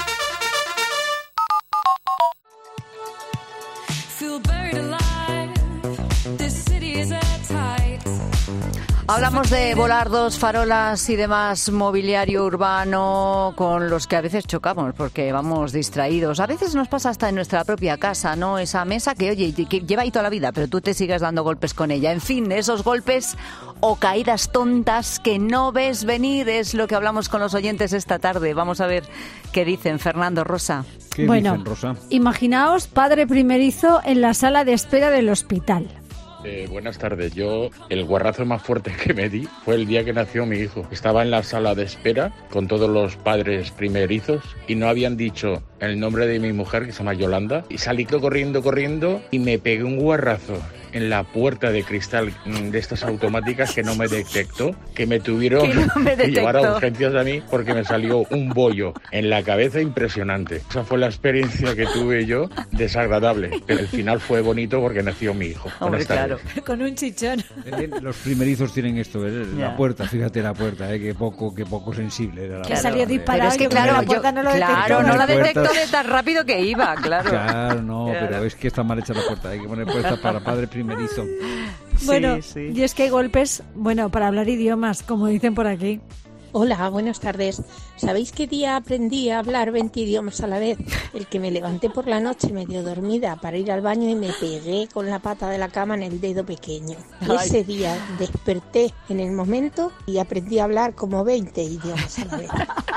Hablamos de volardos, farolas y demás mobiliario urbano con los que a veces chocamos porque vamos distraídos. A veces nos pasa hasta en nuestra propia casa, ¿no? Esa mesa que, oye, que lleva ahí toda la vida, pero tú te sigues dando golpes con ella. En fin, esos golpes o caídas tontas que no ves venir es lo que hablamos con los oyentes esta tarde. Vamos a ver qué dicen. Fernando, Rosa. ¿Qué Bueno, dicen, Rosa? Imaginaos padre primerizo en la sala de espera del hospital. Eh, buenas tardes. Yo, el guarrazo más fuerte que me di fue el día que nació mi hijo. Estaba en la sala de espera con todos los padres primerizos y no habían dicho el nombre de mi mujer, que se llama Yolanda, y salí corriendo, corriendo y me pegué un guarrazo en la puerta de cristal de estas automáticas que no me detectó, que me tuvieron Que no me que llevar a detectó. urgencias a mí porque me salió un bollo en la cabeza impresionante. Esa fue la experiencia que tuve yo, desagradable, pero el final fue bonito porque nació mi hijo. Hombre, Buenas tardes. claro. Con un chichón. Eh, Los primerizos tienen esto, ¿eh? Ya. La puerta, fíjate la puerta, ¿eh? Qué poco, qué poco sensible era la Que puerta. salió hombre. disparado. Pero es que, yo creo claro, la puerta yo- no lo claro, detectó. no la Las detectó puertas- de tan rápido que iba, claro. Claro, no, Claro. pero es que está mal hecha la puerta. Hay que poner puerta para padre primerizo. Bueno, Sí, sí. y es que hay golpes, bueno, para hablar idiomas, como dicen por aquí. Hola, buenas tardes. ¿Sabéis qué día aprendí a hablar veinte idiomas a la vez? El que me levanté por la noche medio dormida para ir al baño y me pegué con la pata de la cama en el dedo pequeño. Ay. Ese día desperté en el momento y aprendí a hablar como veinte idiomas a la vez.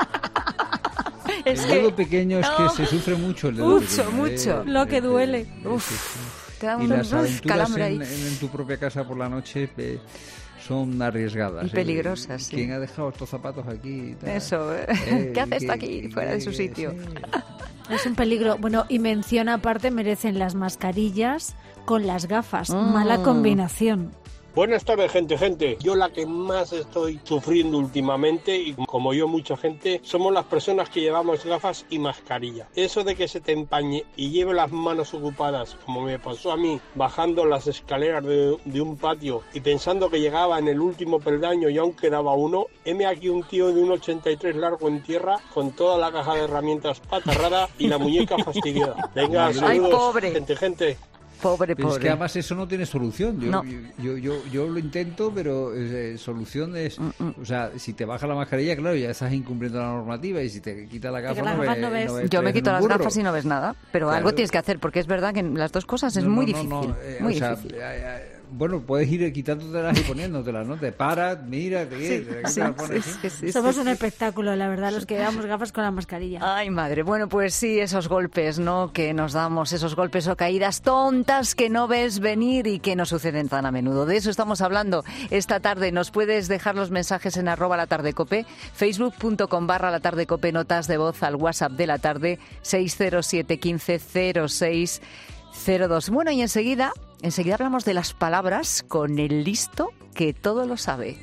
Es el que- dedo pequeño es no. que se sufre mucho el dedo Mucho, pequeño, mucho. ¿eh? Lo que duele. Uf, te da Y un las uf, aventuras calambre en, ahí. en- en tu propia casa por la noche eh, son arriesgadas. Y peligrosas, ¿eh? sí. ¿Quién ha dejado estos zapatos aquí? y tal? Eso, ¿eh? Eh, ¿Qué hace esto que- aquí, fuera de su que- sitio? sí. Es un peligro. Bueno, y mención aparte merecen las mascarillas con las gafas. Mm. Mala combinación. Buenas tardes, gente, gente. Yo la que más estoy sufriendo últimamente, y como yo mucha gente, somos las personas que llevamos gafas y mascarilla. Eso de que se te empañe y lleve las manos ocupadas, como me pasó a mí, bajando las escaleras de, de un patio y pensando que llegaba en el último peldaño y aún quedaba uno, heme aquí un tío de un ochenta y tres largo en tierra con toda la caja de herramientas patarrada y la muñeca fastidiada. Venga, saludos, Ay, pobre. gente, gente. Pobre, Pero pobre. es que además eso no tiene solución. Yo, No. yo, yo, yo, yo lo intento, pero eh, solución es... O sea, si te baja la mascarilla, claro, ya estás incumpliendo la normativa, y si te quita la gafa, las no, gafas ve- no ves. no ves- Yo me ves quito un las burro. gafas y no ves nada, pero Claro. algo tienes que hacer, porque es verdad que las dos cosas es No, muy no, no, difícil. no, eh, muy o sea, difícil. eh, eh, bueno, puedes ir quitándotelas y poniéndotelas, ¿no? Te paras, mira, te, Sí, te, te sí, las pones, sí, ¿no? sí, sí, Somos sí, un sí. espectáculo, la verdad, los que llevamos gafas con la mascarilla. Ay, madre. Bueno, pues sí, esos golpes, ¿no? Que nos damos, esos golpes o caídas tontas que no ves venir y que no suceden tan a menudo. De eso estamos hablando esta tarde. Nos puedes dejar los mensajes en arroba la tarde cope, facebook.com barra la tarde cope, notas de voz al WhatsApp de la tarde, seis cero siete uno cinco cero seis cero dos. Bueno, y enseguida, enseguida hablamos de las palabras con el listo que todo lo sabe.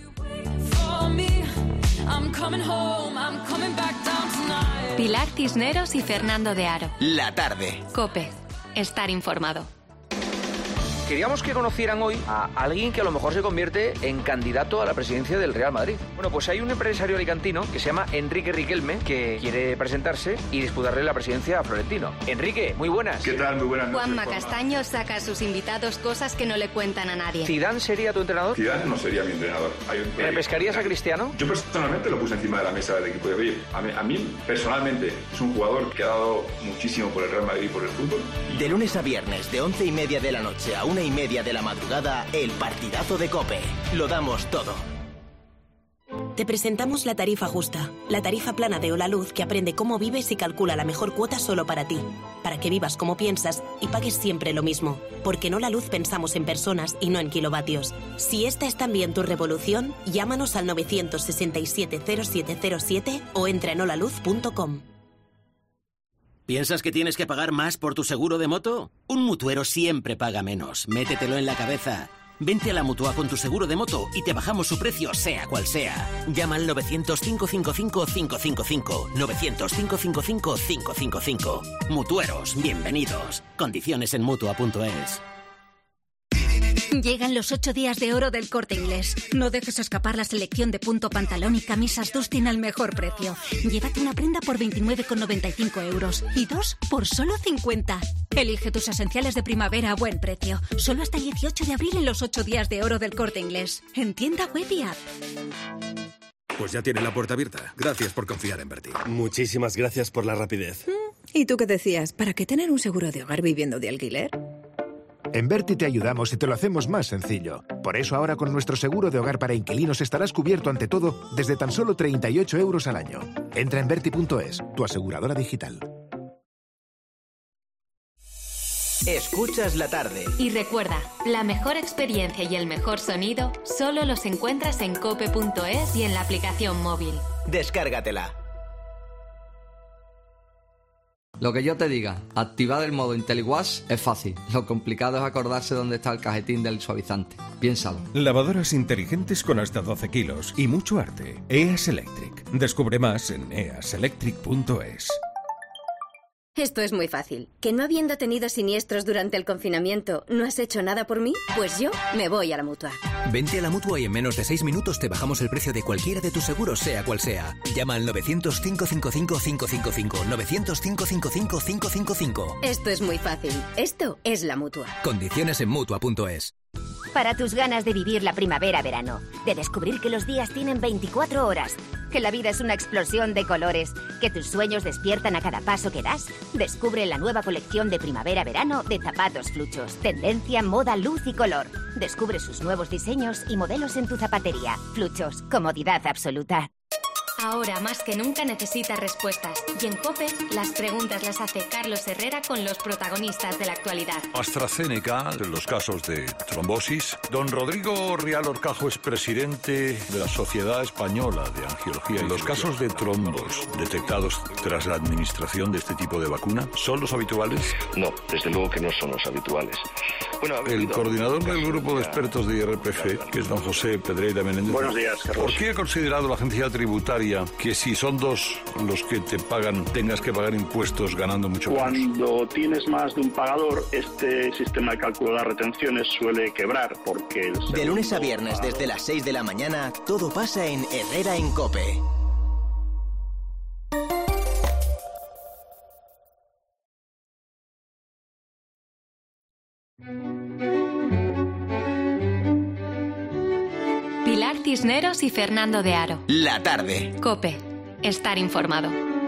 Pilar Cisneros y Fernando de Aro. La tarde. COPE. Estar informado. Queríamos que conocieran hoy a alguien que a lo mejor se convierte en candidato a la presidencia del Real Madrid. Bueno, pues hay un empresario alicantino que se llama Enrique Riquelme, que quiere presentarse y disputarle la presidencia a Florentino. Enrique, muy buenas. ¿Qué tal? Muy buenas noches. Juanma Castaño saca a sus invitados cosas que no le cuentan a nadie. ¿Zidane sería tu entrenador? Zidane no sería mi entrenador. Hay un- ¿Me pescarías a Cristiano? Yo personalmente lo puse encima de la mesa del equipo de Oye, a mí, a mí, personalmente, es un jugador que ha dado muchísimo por el Real Madrid y por el fútbol. De lunes a viernes, de once y media de la noche a una y media de la madrugada, el partidazo de COPE. Lo damos todo. Te presentamos la tarifa justa, la tarifa plana de Holaluz que aprende cómo vives y calcula la mejor cuota solo para ti, para que vivas como piensas y pagues siempre lo mismo, porque en Holaluz pensamos en personas y no en kilovatios. Si esta es también tu revolución, llámanos al nueve seis siete cero siete cero siete o entra en holaluz punto com. ¿Piensas que tienes que pagar más por tu seguro de moto? Un mutuero siempre paga menos. Métetelo en la cabeza. Vente a la Mutua con tu seguro de moto y te bajamos su precio, sea cual sea. Llama al nueve cero cinco cinco cinco cinco cinco cinco. nueve cero cinco cinco cinco cinco cinco cinco. Mutueros, bienvenidos. Condiciones en Mutua punto es. Llegan los ocho días de oro del Corte Inglés. No dejes escapar la selección de punto pantalón y camisas Dustin al mejor precio. Llévate una prenda por veintinueve con noventa y cinco euros y dos por solo cincuenta. Elige tus esenciales de primavera a buen precio. Solo hasta el dieciocho de abril en los ocho días de oro del Corte Inglés. En tienda web y app. Pues ya tiene la puerta abierta. Gracias por confiar en Berti. Muchísimas gracias por la rapidez. ¿Y tú qué decías? ¿Para qué tener un seguro de hogar viviendo de alquiler? En Berti te ayudamos y te lo hacemos más sencillo. Por eso ahora con nuestro seguro de hogar para inquilinos estarás cubierto ante todo desde tan solo treinta y ocho euros al año. Entra en berti punto es, tu aseguradora digital. Escuchas la tarde. Y recuerda, la mejor experiencia y el mejor sonido solo los encuentras en cope punto es y en la aplicación móvil. Descárgatela. Lo que yo te diga, activar el modo IntelliWash es fácil. Lo complicado es acordarse dónde está el cajetín del suavizante. Piénsalo. Lavadoras inteligentes con hasta doce kilos y mucho arte. E A S Electric. Descubre más en e a s electric punto es. Esto es muy fácil. ¿Que no habiendo tenido siniestros durante el confinamiento, no has hecho nada por mí? Pues yo me voy a la Mutua. Vente a la Mutua y en menos de seis minutos te bajamos el precio de cualquiera de tus seguros, sea cual sea. Llama al nueve cero cinco cinco cinco cinco cinco cinco. nueve cero cinco cinco cinco cinco cinco cinco. Esto es muy fácil. Esto es la Mutua. Condiciones en Mutua punto es. Para tus ganas de vivir la primavera-verano, de descubrir que los días tienen veinticuatro horas, que la vida es una explosión de colores, que tus sueños despiertan a cada paso que das, descubre la nueva colección de primavera-verano de zapatos Fluchos. Tendencia, moda, luz y color. Descubre sus nuevos diseños y modelos en tu zapatería. Fluchos, comodidad absoluta. Ahora más que nunca necesitas respuestas. Y en COPE, las preguntas las hace Carlos Herrera con los protagonistas de la actualidad. AstraZeneca, en los casos de trombosis. Don Rodrigo Rial Horcajo es presidente de la Sociedad Española de Angiología. En los casos de trombos detectados tras la administración de este tipo de vacuna, ¿son los habituales? No, desde luego que no son los habituales. Bueno, el coordinador del grupo de expertos de I R P F, que es don José Pedreira Menéndez. Buenos días, Carlos. ¿Por qué ha considerado la agencia tributaria que si son dos los que te pagan, tengas que pagar impuestos ganando mucho menos? Cuando tienes más de un pagador, este sistema de cálculo de las retenciones suele quebrar, porque... El de lunes a viernes, desde las seis de la mañana, todo pasa en Herrera en COPE. Pilar Cisneros y Fernando de Aro. La tarde. COPE. Estar informado.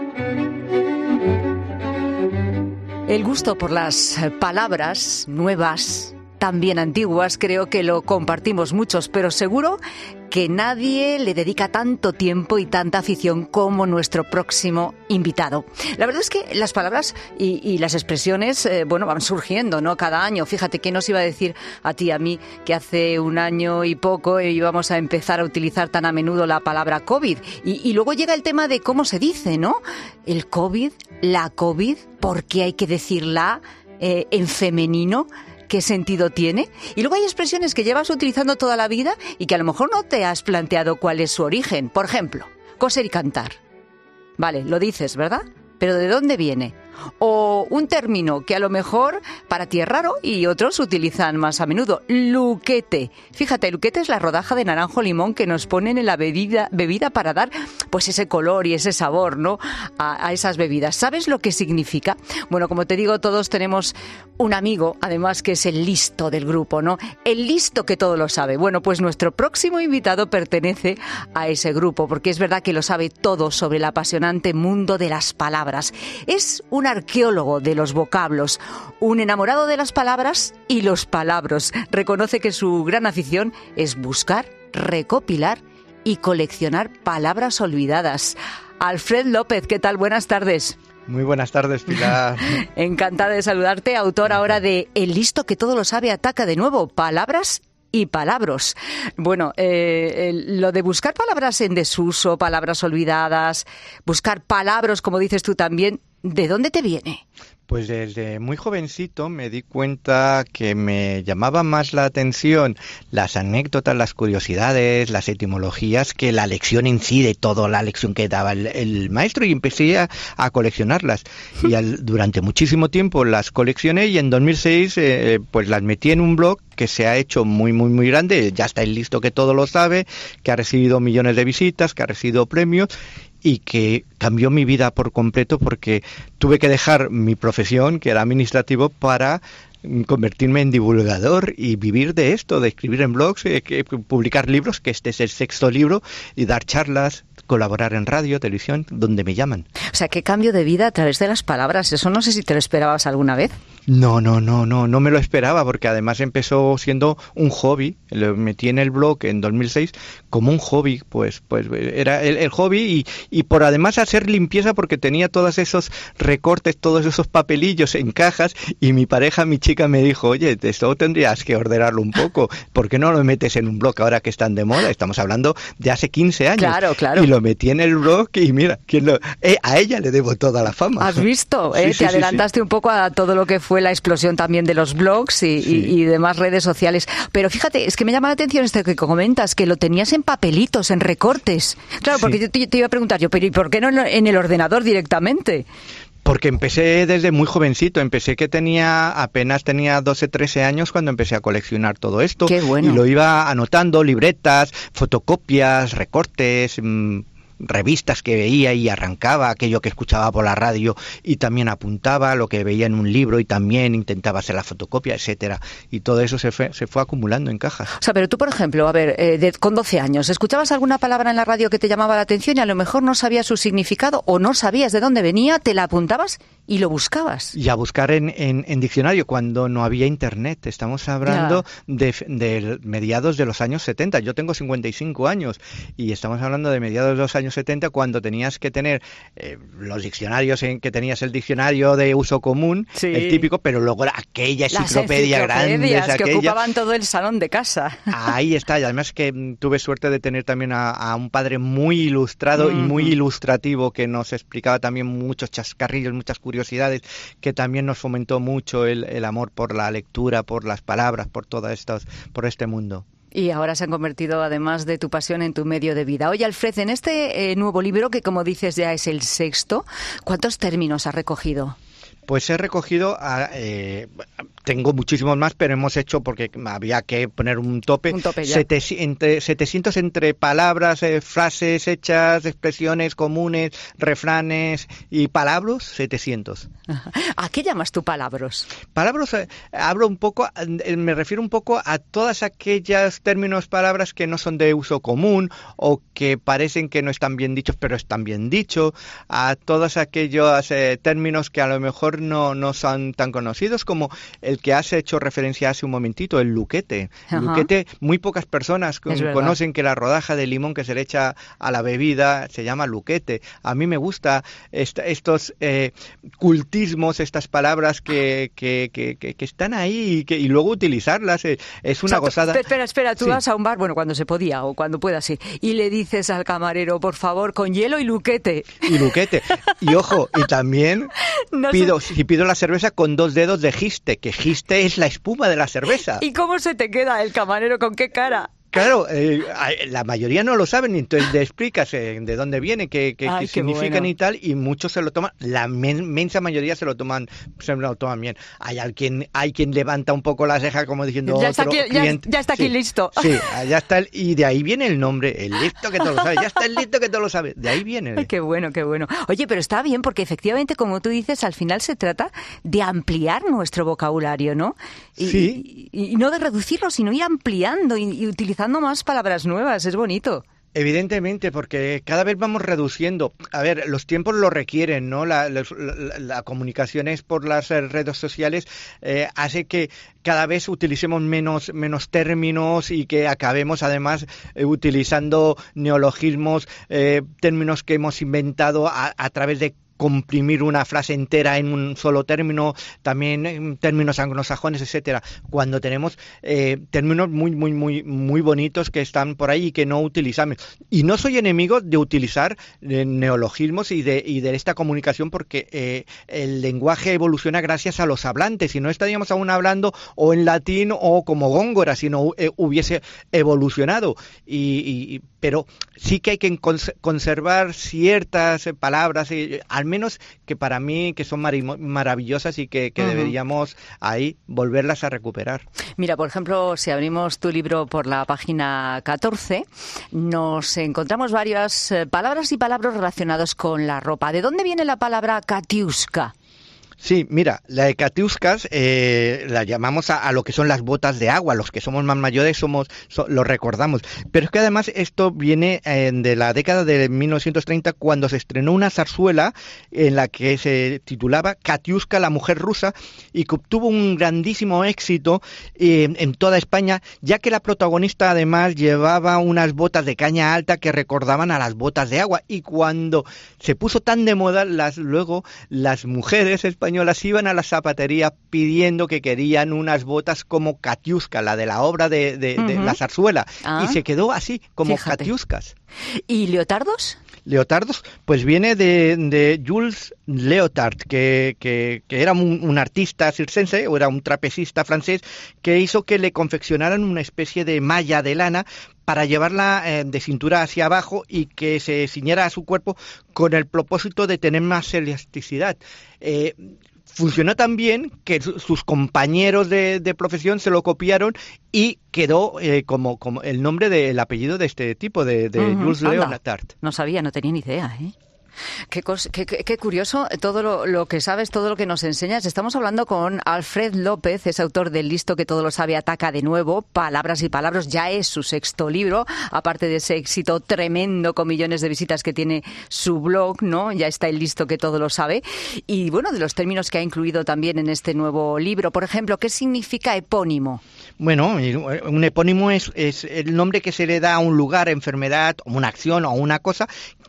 El gusto por las palabras nuevas, también antiguas, creo que lo compartimos muchos, pero seguro que nadie le dedica tanto tiempo y tanta afición como nuestro próximo invitado. La verdad es que las palabras y, y las expresiones, eh, bueno, van surgiendo, ¿no? Cada año. Fíjate, ¿qué nos iba a decir a ti y a mí que hace un año y poco íbamos a empezar a utilizar tan a menudo la palabra COVID? Y, y luego llega el tema de cómo se dice, ¿no? El COVID, la COVID, ¿por qué hay que decirla eh, en femenino? ¿Qué sentido tiene? Y luego hay expresiones que llevas utilizando toda la vida y que a lo mejor no te has planteado cuál es su origen. Por ejemplo, coser y cantar. Vale, lo dices, ¿verdad? Pero ¿de dónde viene? O un término que a lo mejor para ti es raro y otros utilizan más a menudo, luquete. Fíjate, luquete es la rodaja de naranjo limón que nos ponen en la bebida, bebida para dar pues ese color y ese sabor, ¿no? A, a esas bebidas. ¿Sabes lo que significa? Bueno, como te digo, todos tenemos un amigo, además, que es el listo del grupo, ¿no? El listo que todo lo sabe. Bueno, pues nuestro próximo invitado pertenece a ese grupo, porque es verdad que lo sabe todo sobre el apasionante mundo de las palabras. Es un arqueólogo de los vocablos, un enamorado de las palabras y los palabros. Reconoce que su gran afición es buscar, recopilar y coleccionar palabras olvidadas. Alfred López, ¿qué tal? Buenas tardes. Muy buenas tardes, Pilar. Encantada de saludarte, autor ahora de El listo que todo lo sabe ataca de nuevo, palabras y palabras. Bueno, eh, lo de buscar palabras en desuso, palabras olvidadas, buscar palabras, como dices tú también, ¿de dónde te viene? Pues desde muy jovencito me di cuenta que me llamaba más la atención las anécdotas, las curiosidades, las etimologías, que la lección en sí, de toda la lección que daba el, el maestro, y empecé a, a coleccionarlas. Y al, durante muchísimo tiempo las coleccioné y en dos mil seis eh, pues las metí en un blog que se ha hecho muy, muy, muy grande. Ya está el listo que todo lo sabe, que ha recibido millones de visitas, que ha recibido premios, y que cambió mi vida por completo porque tuve que dejar mi profesión, que era administrativo, para convertirme en divulgador y vivir de esto, de escribir en blogs, eh, que, publicar libros, que este es el sexto libro, y dar charlas, colaborar en radio, televisión, donde me llaman. O sea, qué cambio de vida a través de las palabras. Eso no sé si te lo esperabas alguna vez. No, no, no, no, no me lo esperaba, porque además empezó siendo un hobby. Lo metí en el blog en dos mil seis como un hobby, pues, pues era el, el hobby y, y por además hacer limpieza, porque tenía todos esos recortes, todos esos papelillos en cajas, y mi pareja, mi chica, me dijo, oye, esto tendrías que ordenarlo un poco, ¿por qué no lo metes en un blog ahora que están de moda? Estamos hablando de hace quince años. Claro, claro. Y lo metí en el blog y mira, ¿quién lo, eh, a ella le debo toda la fama. ¿Has visto? ¿eh? Sí, Te sí, adelantaste sí, sí. un poco a todo lo que fue la explosión también de los blogs y, sí. y, y demás redes sociales. Pero fíjate, es que me llama la atención esto que comentas, que lo tenías en papelitos, en recortes. Claro, porque sí. yo te, te iba a preguntar yo, pero ¿y por qué no en el ordenador directamente? Porque empecé desde muy jovencito, empecé que tenía, apenas tenía doce, trece años cuando empecé a coleccionar todo esto. Qué bueno. Y lo iba anotando, libretas, fotocopias, recortes, mmm, revistas que veía y arrancaba aquello que escuchaba por la radio y también apuntaba lo que veía en un libro y también intentaba hacer la fotocopia, etcétera. Y todo eso se fue, se fue acumulando en cajas. O sea, pero tú, por ejemplo, a ver, eh, de, con doce años, ¿escuchabas alguna palabra en la radio que te llamaba la atención y a lo mejor no sabías su significado o no sabías de dónde venía, te la apuntabas y lo buscabas? Y a buscar en, en, en diccionario cuando no había internet. Estamos hablando de, de mediados de los años setenta. Yo tengo cincuenta y cinco años y estamos hablando de mediados de los años años setenta, cuando tenías que tener eh, los diccionarios en que tenías el diccionario de uso común, sí. el típico, pero luego aquella enciclopedia grande, que aquella, ocupaban todo el salón de casa. Ahí está, y además que tuve suerte de tener también a, a un padre muy ilustrado mm. y muy ilustrativo, que nos explicaba también muchos chascarrillos, muchas curiosidades, que también nos fomentó mucho el, el amor por la lectura, por las palabras, por todo esto, por este mundo. Y ahora se han convertido, además de tu pasión, en tu medio de vida. Oye, Alfred, en este eh, nuevo libro, que como dices ya es el sexto, ¿cuántos términos has recogido? Pues he recogido, a, eh, tengo muchísimos más, pero hemos hecho, porque había que poner un tope, un tope ya. Sete, entre, setecientos entre palabras, eh, frases hechas, expresiones comunes, refranes y palabras, setecientos. ¿A qué llamas tú palabras? Palabras, eh, hablo un poco, eh, me refiero un poco a todas aquellas términos, palabras que no son de uso común o que parecen que no están bien dichos, pero están bien dichos, a todos aquellos eh, términos que a lo mejor No, no son tan conocidos, como el que has hecho referencia hace un momentito, el luquete. El luquete, muy pocas personas conocen que la rodaja de limón que se le echa a la bebida se llama luquete. A mí me gusta est estos eh, cultismos, estas palabras que, que, que, que, que están ahí y, que, y luego utilizarlas. Eh, es una o sea, gozada. Espera, espera, tú sí. vas a un bar, bueno, cuando se podía o cuando pueda, sí, y le dices al camarero, por favor, con hielo y luquete. Y luquete. Y ojo, y también no pido... Sé. Si pido la cerveza con dos dedos de giste, que giste es la espuma de la cerveza. ¿Y cómo se te queda el camarero? ¿Con qué cara? Claro, eh, la mayoría no lo saben, entonces le explicas eh, de dónde viene, qué, qué, Ay, qué significan bueno. y tal, y muchos se lo toman, la inmensa mayoría se lo toman, se lo toman bien. Hay alguien, hay quien levanta un poco la ceja como diciendo ya otro está aquí, cliente. Ya, ya está aquí sí, listo. Sí, ya está, el, y de ahí viene el nombre, el listo que todo lo sabe, ya está el listo que todo lo sabe, de ahí viene. Ay, qué bueno, qué bueno. Oye, pero está bien porque efectivamente, como tú dices, al final se trata de ampliar nuestro vocabulario, ¿no? Y, sí. Y, y no de reducirlo, sino ir ampliando y, y utilizando más palabras nuevas, es bonito. Evidentemente, porque cada vez vamos reduciendo. A ver, los tiempos lo requieren, ¿no? La, la, la, la comunicación es por las redes sociales eh, hace que cada vez utilicemos menos, menos términos y que acabemos además eh, utilizando neologismos, eh, términos que hemos inventado a, a través de comprimir una frase entera en un solo término, también en términos anglosajones, etcétera. Cuando tenemos eh, términos muy, muy, muy, muy bonitos que están por ahí y que no utilizamos. Y no soy enemigo de utilizar eh, neologismos y de, y de esta comunicación, porque eh, el lenguaje evoluciona gracias a los hablantes. Si no estaríamos aún hablando o en latín o como Góngora, si no eh, hubiese evolucionado. Y, y, pero sí que hay que cons conservar ciertas eh, palabras, eh, al menos que para mí que son maravillosas y que, que uh-huh. deberíamos ahí volverlas a recuperar. Mira, por ejemplo, si abrimos tu libro por la página catorce, nos encontramos varias eh, palabras y palabras relacionadas con la ropa. ¿De dónde viene la palabra katiuska? Sí, mira, la de katiuskas eh, la llamamos a, a lo que son las botas de agua. Los que somos más mayores somos so, lo recordamos. Pero es que además esto viene eh, de la década de mil novecientos treinta, cuando se estrenó una zarzuela en la que se titulaba Katiuska, la mujer rusa, y que obtuvo un grandísimo éxito eh, en toda España, ya que la protagonista además llevaba unas botas de caña alta que recordaban a las botas de agua. Y cuando se puso tan de moda, las luego las mujeres españolas iban a la zapatería pidiendo que querían unas botas como Katiuska, la de la obra de, de, uh-huh. de la zarzuela, ah, y se quedó así, como fíjate. Katiuskas. ¿Y leotardos? Leotardos, pues viene de, de Jules Leotard, que, que, que era un, un artista circense, o era un trapecista francés, que hizo que le confeccionaran una especie de malla de lana para llevarla eh, de cintura hacia abajo y que se ciñera a su cuerpo con el propósito de tener más elasticidad. Eh, funcionó tan bien que su, sus compañeros de, de profesión se lo copiaron y quedó eh, como, como el nombre del apellido de este tipo, de, de uh-huh. Jules Leotard. No sabía, no tenía ni idea, ¿eh? Qué, cos, qué, qué, qué curioso todo lo, lo que sabes, todo lo que nos enseñas. Estamos hablando con Alfred López, es autor del Listo que todo lo sabe, ataca de nuevo, Palabras y Palabras, ya es su sexto libro, aparte de ese éxito tremendo con millones de visitas que tiene su blog, ¿no? Ya está el Listo que todo lo sabe. Y bueno, de los términos que ha incluido también en este nuevo libro, por ejemplo, ¿qué significa epónimo? Bueno, un epónimo es, es el nombre que se le da a un lugar, enfermedad, una acción o una cosa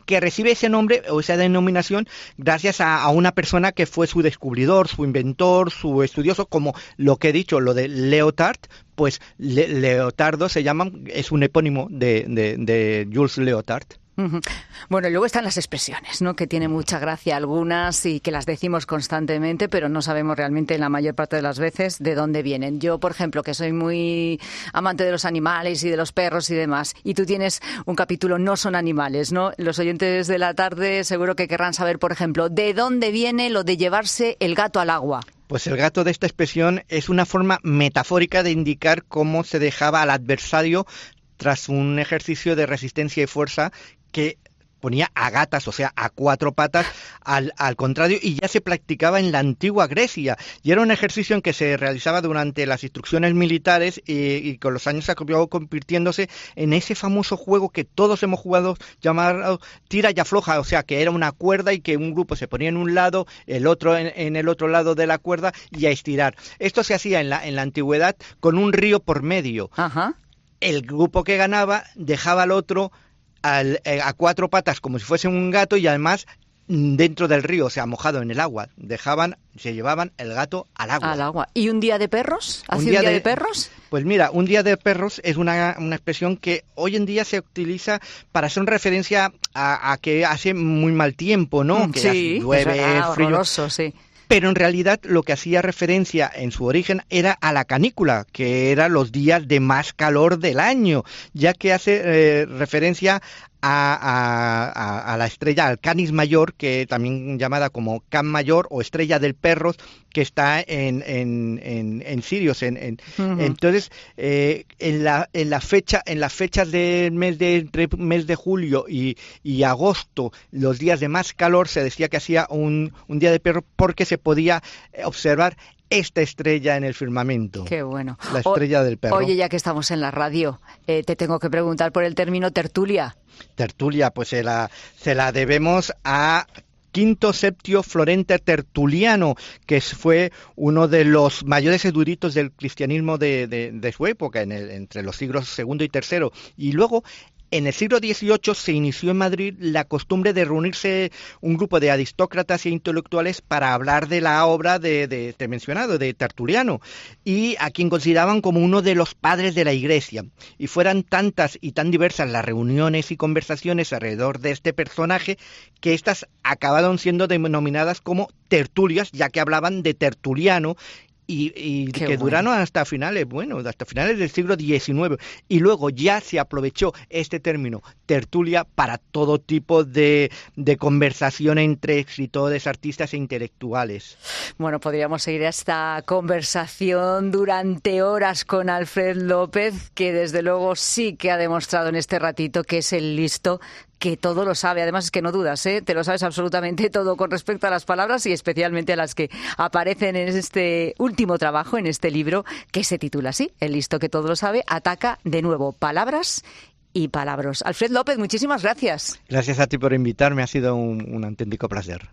que recibe ese nombre o esa denominación gracias a, a una persona que fue su descubridor, su inventor, su estudioso, como lo que he dicho, lo de Leotard, pues Le- Leotardo se llaman, es un epónimo de, de, de Jules Leotard. Bueno, y luego están las expresiones, ¿no? Que tienen mucha gracia algunas y que las decimos constantemente, pero no sabemos realmente la mayor parte de las veces de dónde vienen. Yo, por ejemplo, que soy muy amante de los animales y de los perros y demás, y tú tienes un capítulo No son animales, ¿no? Los oyentes de la tarde seguro que querrán saber, por ejemplo, ¿de dónde viene lo de llevarse el gato al agua? Pues el gato de esta expresión es una forma metafórica de indicar cómo se dejaba al adversario tras un ejercicio de resistencia y fuerza que ponía a gatas, o sea, a cuatro patas, al, al contrario, y ya se practicaba en la antigua Grecia. Y era un ejercicio en que se realizaba durante las instrucciones militares y, y con los años se acabó convirtiéndose en ese famoso juego que todos hemos jugado llamado tira y afloja, o sea, que era una cuerda y que un grupo se ponía en un lado, el otro en, en el otro lado de la cuerda y a estirar. Esto se hacía en la, en la antigüedad con un río por medio. Ajá. El grupo que ganaba dejaba al otro al, eh, a cuatro patas como si fuese un gato y además dentro del río, o sea, mojado en el agua. Dejaban, se llevaban el gato al agua. Al agua. ¿Y un día de perros? ¿Hace un día, un día de, de perros? Pues mira, un día de perros es una, una expresión que hoy en día se utiliza para hacer referencia a, a que hace muy mal tiempo, ¿no? Mm, que sí, llueve, es verdad, frío. horroroso, sí. Pero en realidad lo que hacía referencia en su origen era a la canícula, que eran los días de más calor del año, ya que hace eh, referencia a, a, a, a la estrella, al Canis Mayor, que también llamada como Can Mayor o estrella del perro, que está en, en, en, en Sirius. En, en, uh-huh. Entonces, eh, en la en la fecha, en las fechas del mes de entre mes de julio y, y agosto, los días de más calor, se decía que hacía un, un día de perro porque se podía observar esta estrella en el firmamento. Qué bueno. La estrella o, del perro. Oye, ya que estamos en la radio, eh, te tengo que preguntar por el término tertulia. Tertulia, pues se la, se la debemos a Quinto Septio Florente Tertuliano, que fue uno de los mayores eruditos del cristianismo de, de, de su época, en el, entre los siglos segundo y tercero. Y luego, en el siglo dieciocho se inició en Madrid la costumbre de reunirse un grupo de aristócratas e intelectuales para hablar de la obra de, de, de mencionado, de Tertuliano, y a quien consideraban como uno de los padres de la Iglesia. Y fueran tantas y tan diversas las reuniones y conversaciones alrededor de este personaje que éstas acabaron siendo denominadas como tertulias, ya que hablaban de Tertuliano, y, y que bueno. duraron hasta finales, bueno, hasta finales del siglo diecinueve, y luego ya se aprovechó este término tertulia para todo tipo de, de conversación entre escritores, artistas e intelectuales. Bueno, podríamos seguir esta conversación durante horas con Alfred López, que desde luego sí que ha demostrado en este ratito que es el listo, que todo lo sabe. Además es que no dudas, ¿eh? Te lo sabes absolutamente todo con respecto a las palabras y especialmente a las que aparecen en este último trabajo, en este libro, que se titula así, El listo que todo lo sabe, ataca de nuevo palabras y palabras. Alfred López, muchísimas gracias. Gracias a ti por invitarme, ha sido un, un auténtico placer.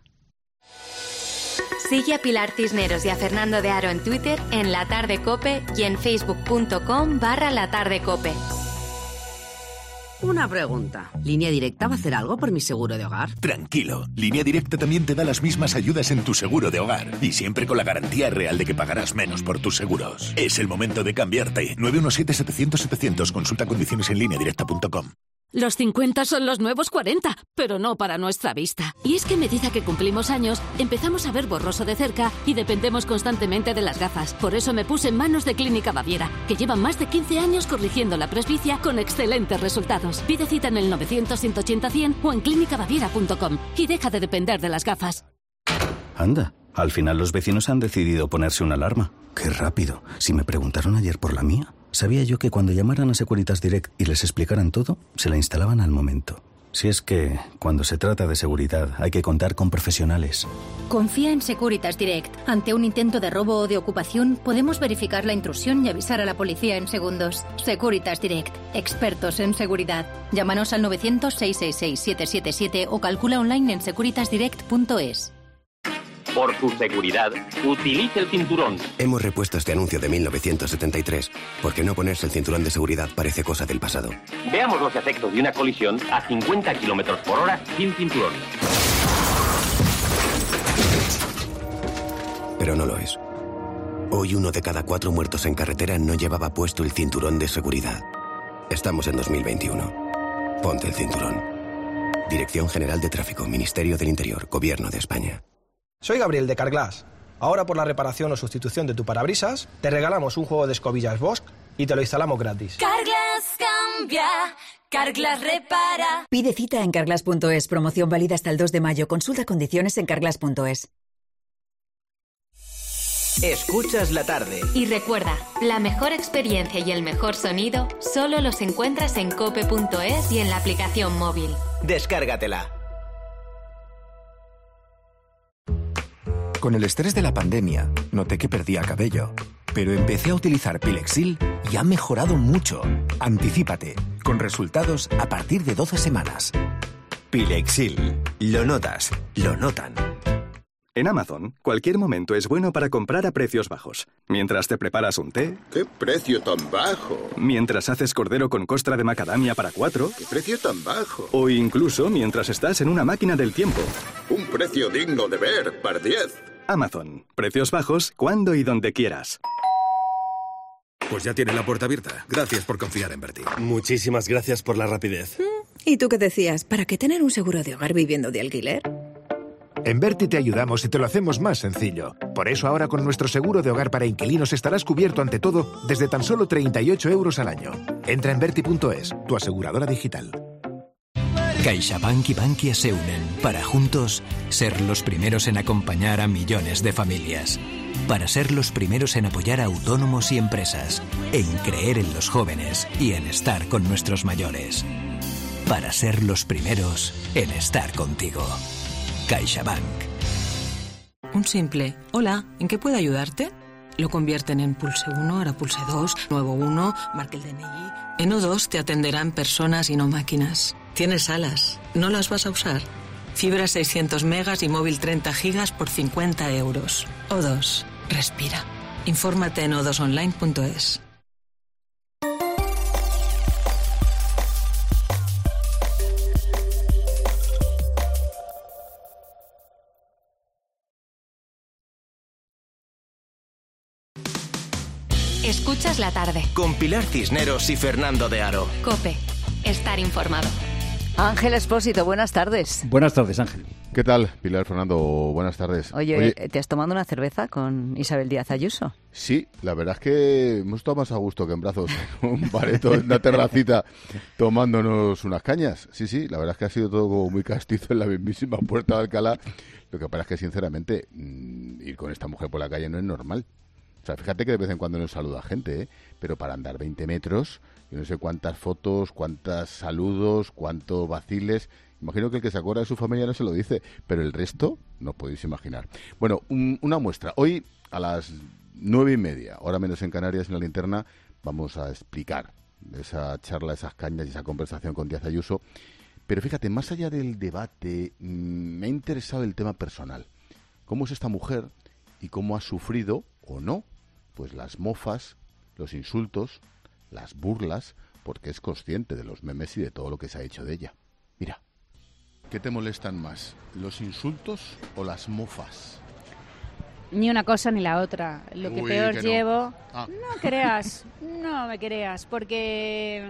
Sigue a Pilar Cisneros y a Fernando de Aro en Twitter, en La Tarde Cope y en facebook.com barra La Tarde Cope. Una pregunta. ¿Línea Directa va a hacer algo por mi seguro de hogar? Tranquilo. Línea Directa también te da las mismas ayudas en tu seguro de hogar. Y siempre con la garantía real de que pagarás menos por tus seguros. Es el momento de cambiarte. nueve uno siete, setecientos, setecientos. Consulta condiciones en línea directa punto com. Los cincuenta son los nuevos cuarenta, pero no para nuestra vista. Y es que a medida que cumplimos años, empezamos a ver borroso de cerca y dependemos constantemente de las gafas. Por eso me puse en manos de Clínica Baviera, que llevan más de quince años corrigiendo la presbicia con excelentes resultados. Pide cita en el novecientos, ciento ochenta, cien o en clínica baviera punto com y deja de depender de las gafas. Anda, al final los vecinos han decidido ponerse una alarma. ¡Qué rápido! Si me preguntaron ayer por la mía, sabía yo que cuando llamaran a Securitas Direct y les explicaran todo, se la instalaban al momento. Si es que, cuando se trata de seguridad, hay que contar con profesionales. Confía en Securitas Direct. Ante un intento de robo o de ocupación, podemos verificar la intrusión y avisar a la policía en segundos. Securitas Direct. Expertos en seguridad. Llámanos al novecientos, seiscientos sesenta y seis, siete siete siete o calcula online en securitas direct punto es. Por su seguridad, utilice el cinturón. Hemos repuesto este anuncio de mil novecientos setenta y tres, porque no ponerse el cinturón de seguridad parece cosa del pasado. Veamos los efectos de una colisión a cincuenta kilómetros por hora sin cinturón. Pero no lo es. Hoy uno de cada cuatro muertos en carretera no llevaba puesto el cinturón de seguridad. Estamos en dos mil veintiuno. Ponte el cinturón. Dirección General de Tráfico, Ministerio del Interior, Gobierno de España. Soy Gabriel de Carglass. Ahora por la reparación o sustitución de tu parabrisas, te regalamos un juego de escobillas Bosch y te lo instalamos gratis. Carglass cambia, Carglass repara. Pide cita en carglass punto es. Promoción válida hasta el dos de mayo. Consulta condiciones en carglass punto es. Escuchas la tarde. Y recuerda, la mejor experiencia y el mejor sonido solo los encuentras en cope punto es y en la aplicación móvil. Descárgatela. Con el estrés de la pandemia, noté que perdía cabello. Pero empecé a utilizar Pilexil y ha mejorado mucho. Anticípate, con resultados a partir de doce semanas. Pilexil. Lo notas, lo notan. En Amazon, cualquier momento es bueno para comprar a precios bajos. Mientras te preparas un té... ¡Qué precio tan bajo! Mientras haces cordero con costra de macadamia para cuatro... ¡Qué precio tan bajo! O incluso mientras estás en una máquina del tiempo. ¡Un precio digno de ver, par diez! Amazon. Precios bajos cuando y donde quieras. Pues ya tiene la puerta abierta. Gracias por confiar en Berti. Muchísimas gracias por la rapidez. ¿Y tú qué decías? ¿Para qué tener un seguro de hogar viviendo de alquiler? En Berti te ayudamos y te lo hacemos más sencillo. Por eso ahora con nuestro seguro de hogar para inquilinos estarás cubierto ante todo desde tan solo treinta y ocho euros al año. Entra en berti punto es, tu aseguradora digital. CaixaBank y Bankia se unen para juntos ser los primeros en acompañar a millones de familias. Para ser los primeros en apoyar a autónomos y empresas. En creer en los jóvenes y en estar con nuestros mayores. Para ser los primeros en estar contigo. CaixaBank. Un simple hola, ¿en qué puedo ayudarte? Lo convierten en pulse uno, ahora pulse dos, nuevo uno, marque el D N I. En O dos te atenderán personas y no máquinas. Tienes alas, ¿no las vas a usar? Fibra seiscientos megas y móvil treinta gigas por cincuenta euros. O dos, respira. Infórmate en o dos online punto es. Escuchas la tarde. Con Pilar Cisneros y Fernando de Aro. COPE. Estar informado. Ángel Expósito, buenas tardes. Buenas tardes, Ángel. ¿Qué tal, Pilar, Fernando? Buenas tardes. Oye, Oye, ¿te has tomado una cerveza con Isabel Díaz Ayuso? Sí, la verdad es que hemos estado más a gusto que en brazos, un bareto en una terracita tomándonos unas cañas. Sí, sí, la verdad es que ha sido todo como muy castizo en la mismísima Puerta de Alcalá. Lo que pasa es que, sinceramente, ir con esta mujer por la calle no es normal. O sea, fíjate que de vez en cuando nos saluda gente, ¿eh? Pero para andar veinte metros, yo no sé cuántas fotos, cuántos saludos, cuántos vaciles. Imagino que el que se acuerda de su familia no se lo dice, pero el resto no os podéis imaginar. Bueno, un, una muestra. Hoy a las nueve y media, hora menos en Canarias, en La Linterna, vamos a explicar esa charla, esas cañas y esa conversación con Díaz Ayuso. Pero fíjate, más allá del debate, mmm, me ha interesado el tema personal. ¿Cómo es esta mujer y cómo ha sufrido, o no, pues las mofas, los insultos, las burlas, porque es consciente de los memes y de todo lo que se ha hecho de ella? Mira. ¿Qué te molestan más, los insultos o las mofas? Ni una cosa ni la otra. Lo que Uy, peor que no. llevo... Ah. No creas, no me creas, porque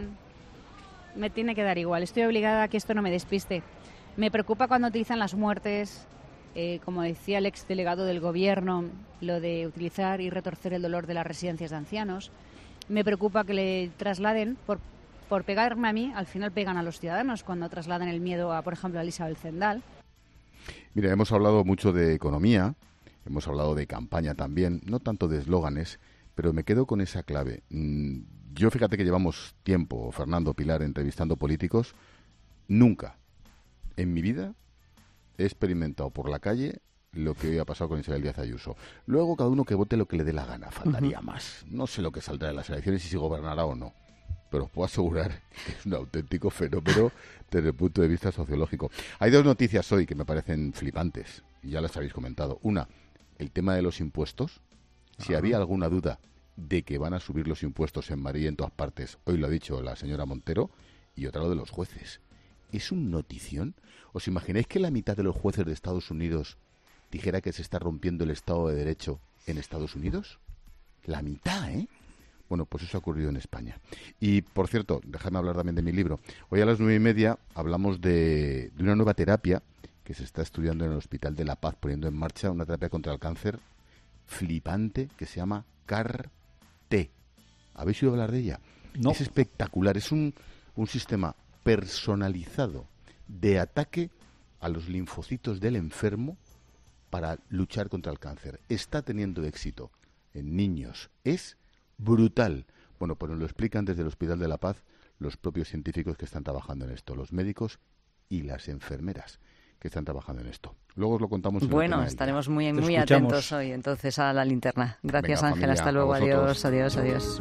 me tiene que dar igual. Estoy obligada a que esto no me despiste. Me preocupa cuando utilizan las muertes, eh, como decía el exdelegado del gobierno, lo de utilizar y retorcer el dolor de las residencias de ancianos. Me preocupa que le trasladen, por, por pegarme a mí, al final pegan a los ciudadanos cuando trasladan el miedo a, por ejemplo, a Isabel Zendal. Mira, hemos hablado mucho de economía, hemos hablado de campaña también, no tanto de eslóganes, pero me quedo con esa clave. Yo, fíjate que llevamos tiempo, Fernando, Pilar, entrevistando políticos. Nunca en mi vida he experimentado por la calle lo que ha pasado con Isabel Díaz Ayuso. Luego cada uno que vote lo que le dé la gana, faltaría uh-huh. más. No sé lo que saldrá de las elecciones y si gobernará o no. pero os puedo asegurar que es un auténtico fenómeno desde el punto de vista sociológico. Hay dos noticias hoy que me parecen flipantes, y ya las habéis comentado. Una, el tema de los impuestos. Si había alguna duda de que van a subir los impuestos en Madrid y en todas partes, hoy lo ha dicho la señora Montero. Y otra, lo de los jueces. ¿Es un notición? ¿Os imagináis que la mitad de los jueces de Estados Unidos dijera que se está rompiendo el Estado de Derecho en Estados Unidos? La mitad, ¿eh? Bueno, pues eso ha ocurrido en España. Y, por cierto, dejadme hablar también de mi libro. Hoy a las nueve y media hablamos de, de una nueva terapia que se está estudiando en el Hospital de La Paz, poniendo en marcha una terapia contra el cáncer flipante que se llama C A R T. ¿Habéis oído hablar de ella? No. Es espectacular. Es un, un sistema personalizado de ataque a los linfocitos del enfermo para luchar contra el cáncer. Está teniendo éxito en niños. Es brutal. Bueno, pues nos lo explican desde el Hospital de La Paz los propios científicos que están trabajando en esto, los médicos y las enfermeras que están trabajando en esto. Luego os lo contamos. En bueno, estaremos muy, muy atentos hoy entonces a la linterna. Gracias, Ángel. Hasta luego. Adiós, adiós, adiós.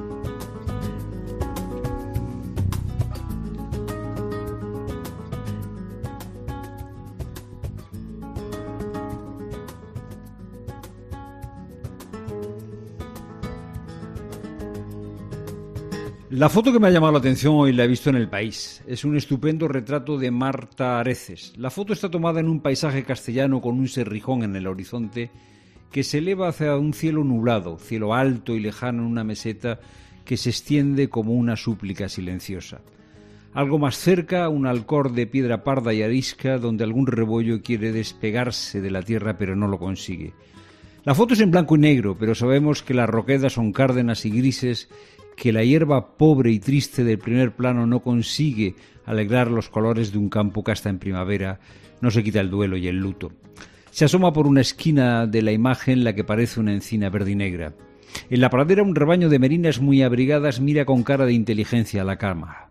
La foto que me ha llamado la atención hoy la he visto en El País. Es un estupendo retrato de Marta Areces. La foto está tomada en un paisaje castellano con un serrijón en el horizonte que se eleva hacia un cielo nublado, cielo alto y lejano en una meseta que se extiende como una súplica silenciosa. Algo más cerca, un alcor de piedra parda y arisca donde algún rebollo quiere despegarse de la tierra pero no lo consigue. La foto es en blanco y negro, pero sabemos que las roquedas son cárdenas y grises, que la hierba pobre y triste del primer plano no consigue alegrar los colores de un campo que hasta en primavera no se quita el duelo y el luto. Se asoma por una esquina de la imagen la que parece una encina verde y negra. En la pradera un rebaño de merinas muy abrigadas mira con cara de inteligencia a la cámara.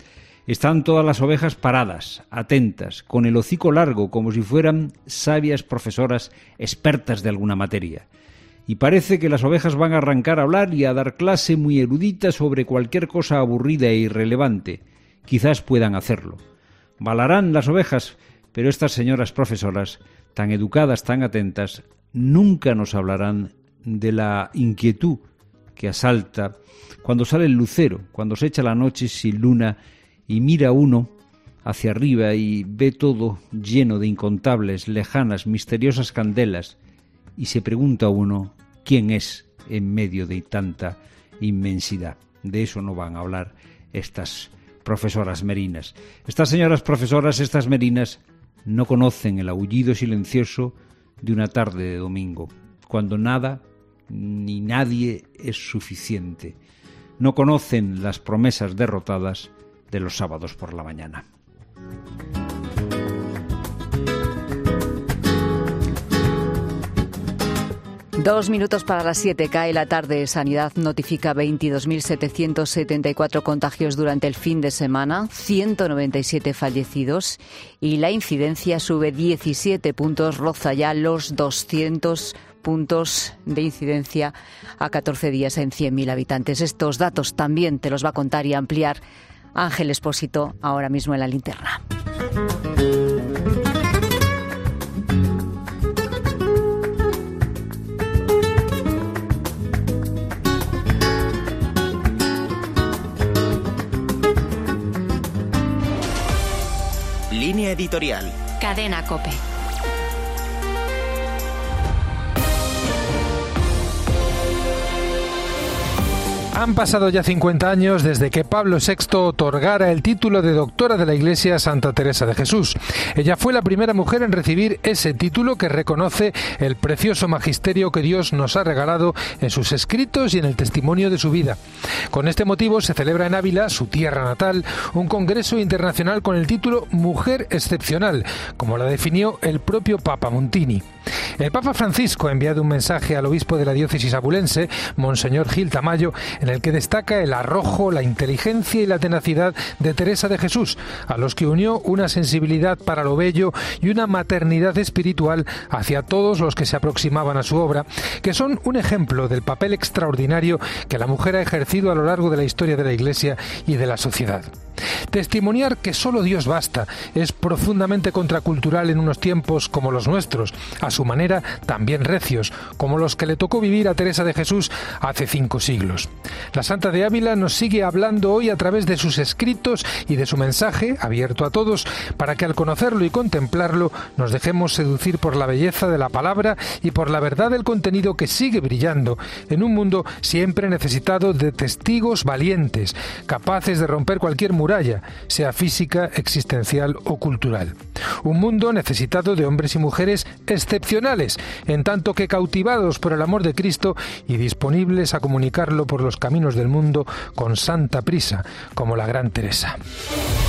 Están todas las ovejas paradas, atentas, con el hocico largo, como si fueran sabias profesoras expertas de alguna materia. Y parece que las ovejas van a arrancar a hablar y a dar clase muy erudita sobre cualquier cosa aburrida e irrelevante. Quizás puedan hacerlo. Balarán las ovejas, pero estas señoras profesoras, tan educadas, tan atentas, nunca nos hablarán de la inquietud que asalta cuando sale el lucero, cuando se echa la noche sin luna y mira uno hacia arriba y ve todo lleno de incontables, lejanas, misteriosas candelas, y se pregunta uno quién es en medio de tanta inmensidad. De eso no van a hablar estas profesoras merinas. Estas señoras profesoras, estas merinas, no conocen el aullido silencioso de una tarde de domingo, cuando nada ni nadie es suficiente. No conocen las promesas derrotadas de los sábados por la mañana. Dos minutos para las siete, cae la tarde. Sanidad notifica veintidós mil setecientos setenta y cuatro contagios durante el fin de semana, ciento noventa y siete fallecidos y la incidencia sube diecisiete puntos, roza ya los doscientos puntos de incidencia a catorce días en cien mil habitantes. Estos datos también te los va a contar y ampliar Ángel Expósito ahora mismo en la linterna. Línea editorial. Cadena COPE. Han pasado ya cincuenta años desde que Pablo sexto otorgara el título de doctora de la Iglesia a Santa Teresa de Jesús. Ella fue la primera mujer en recibir ese título que reconoce el precioso magisterio que Dios nos ha regalado en sus escritos y en el testimonio de su vida. Con este motivo se celebra en Ávila, su tierra natal, un congreso internacional con el título Mujer Excepcional, como la definió el propio Papa Montini. El Papa Francisco ha enviado un mensaje al obispo de la diócesis abulense, Monseñor Gil Tamayo, en en el que destaca el arrojo, la inteligencia y la tenacidad de Teresa de Jesús, a los que unió una sensibilidad para lo bello y una maternidad espiritual hacia todos los que se aproximaban a su obra, que son un ejemplo del papel extraordinario que la mujer ha ejercido a lo largo de la historia de la Iglesia y de la sociedad. Testimoniar que solo Dios basta es profundamente contracultural en unos tiempos como los nuestros, a su manera también recios, como los que le tocó vivir a Teresa de Jesús hace cinco siglos. La Santa de Ávila nos sigue hablando hoy a través de sus escritos y de su mensaje, abierto a todos, para que al conocerlo y contemplarlo nos dejemos seducir por la belleza de la palabra y por la verdad del contenido que sigue brillando en un mundo siempre necesitado de testigos valientes, capaces de romper cualquier muralla, sea física, existencial o cultural. Un mundo necesitado de hombres y mujeres excepcionales, en tanto que cautivados por el amor de Cristo y disponibles a comunicarlo por los caminos del mundo con santa prisa, como la gran Teresa.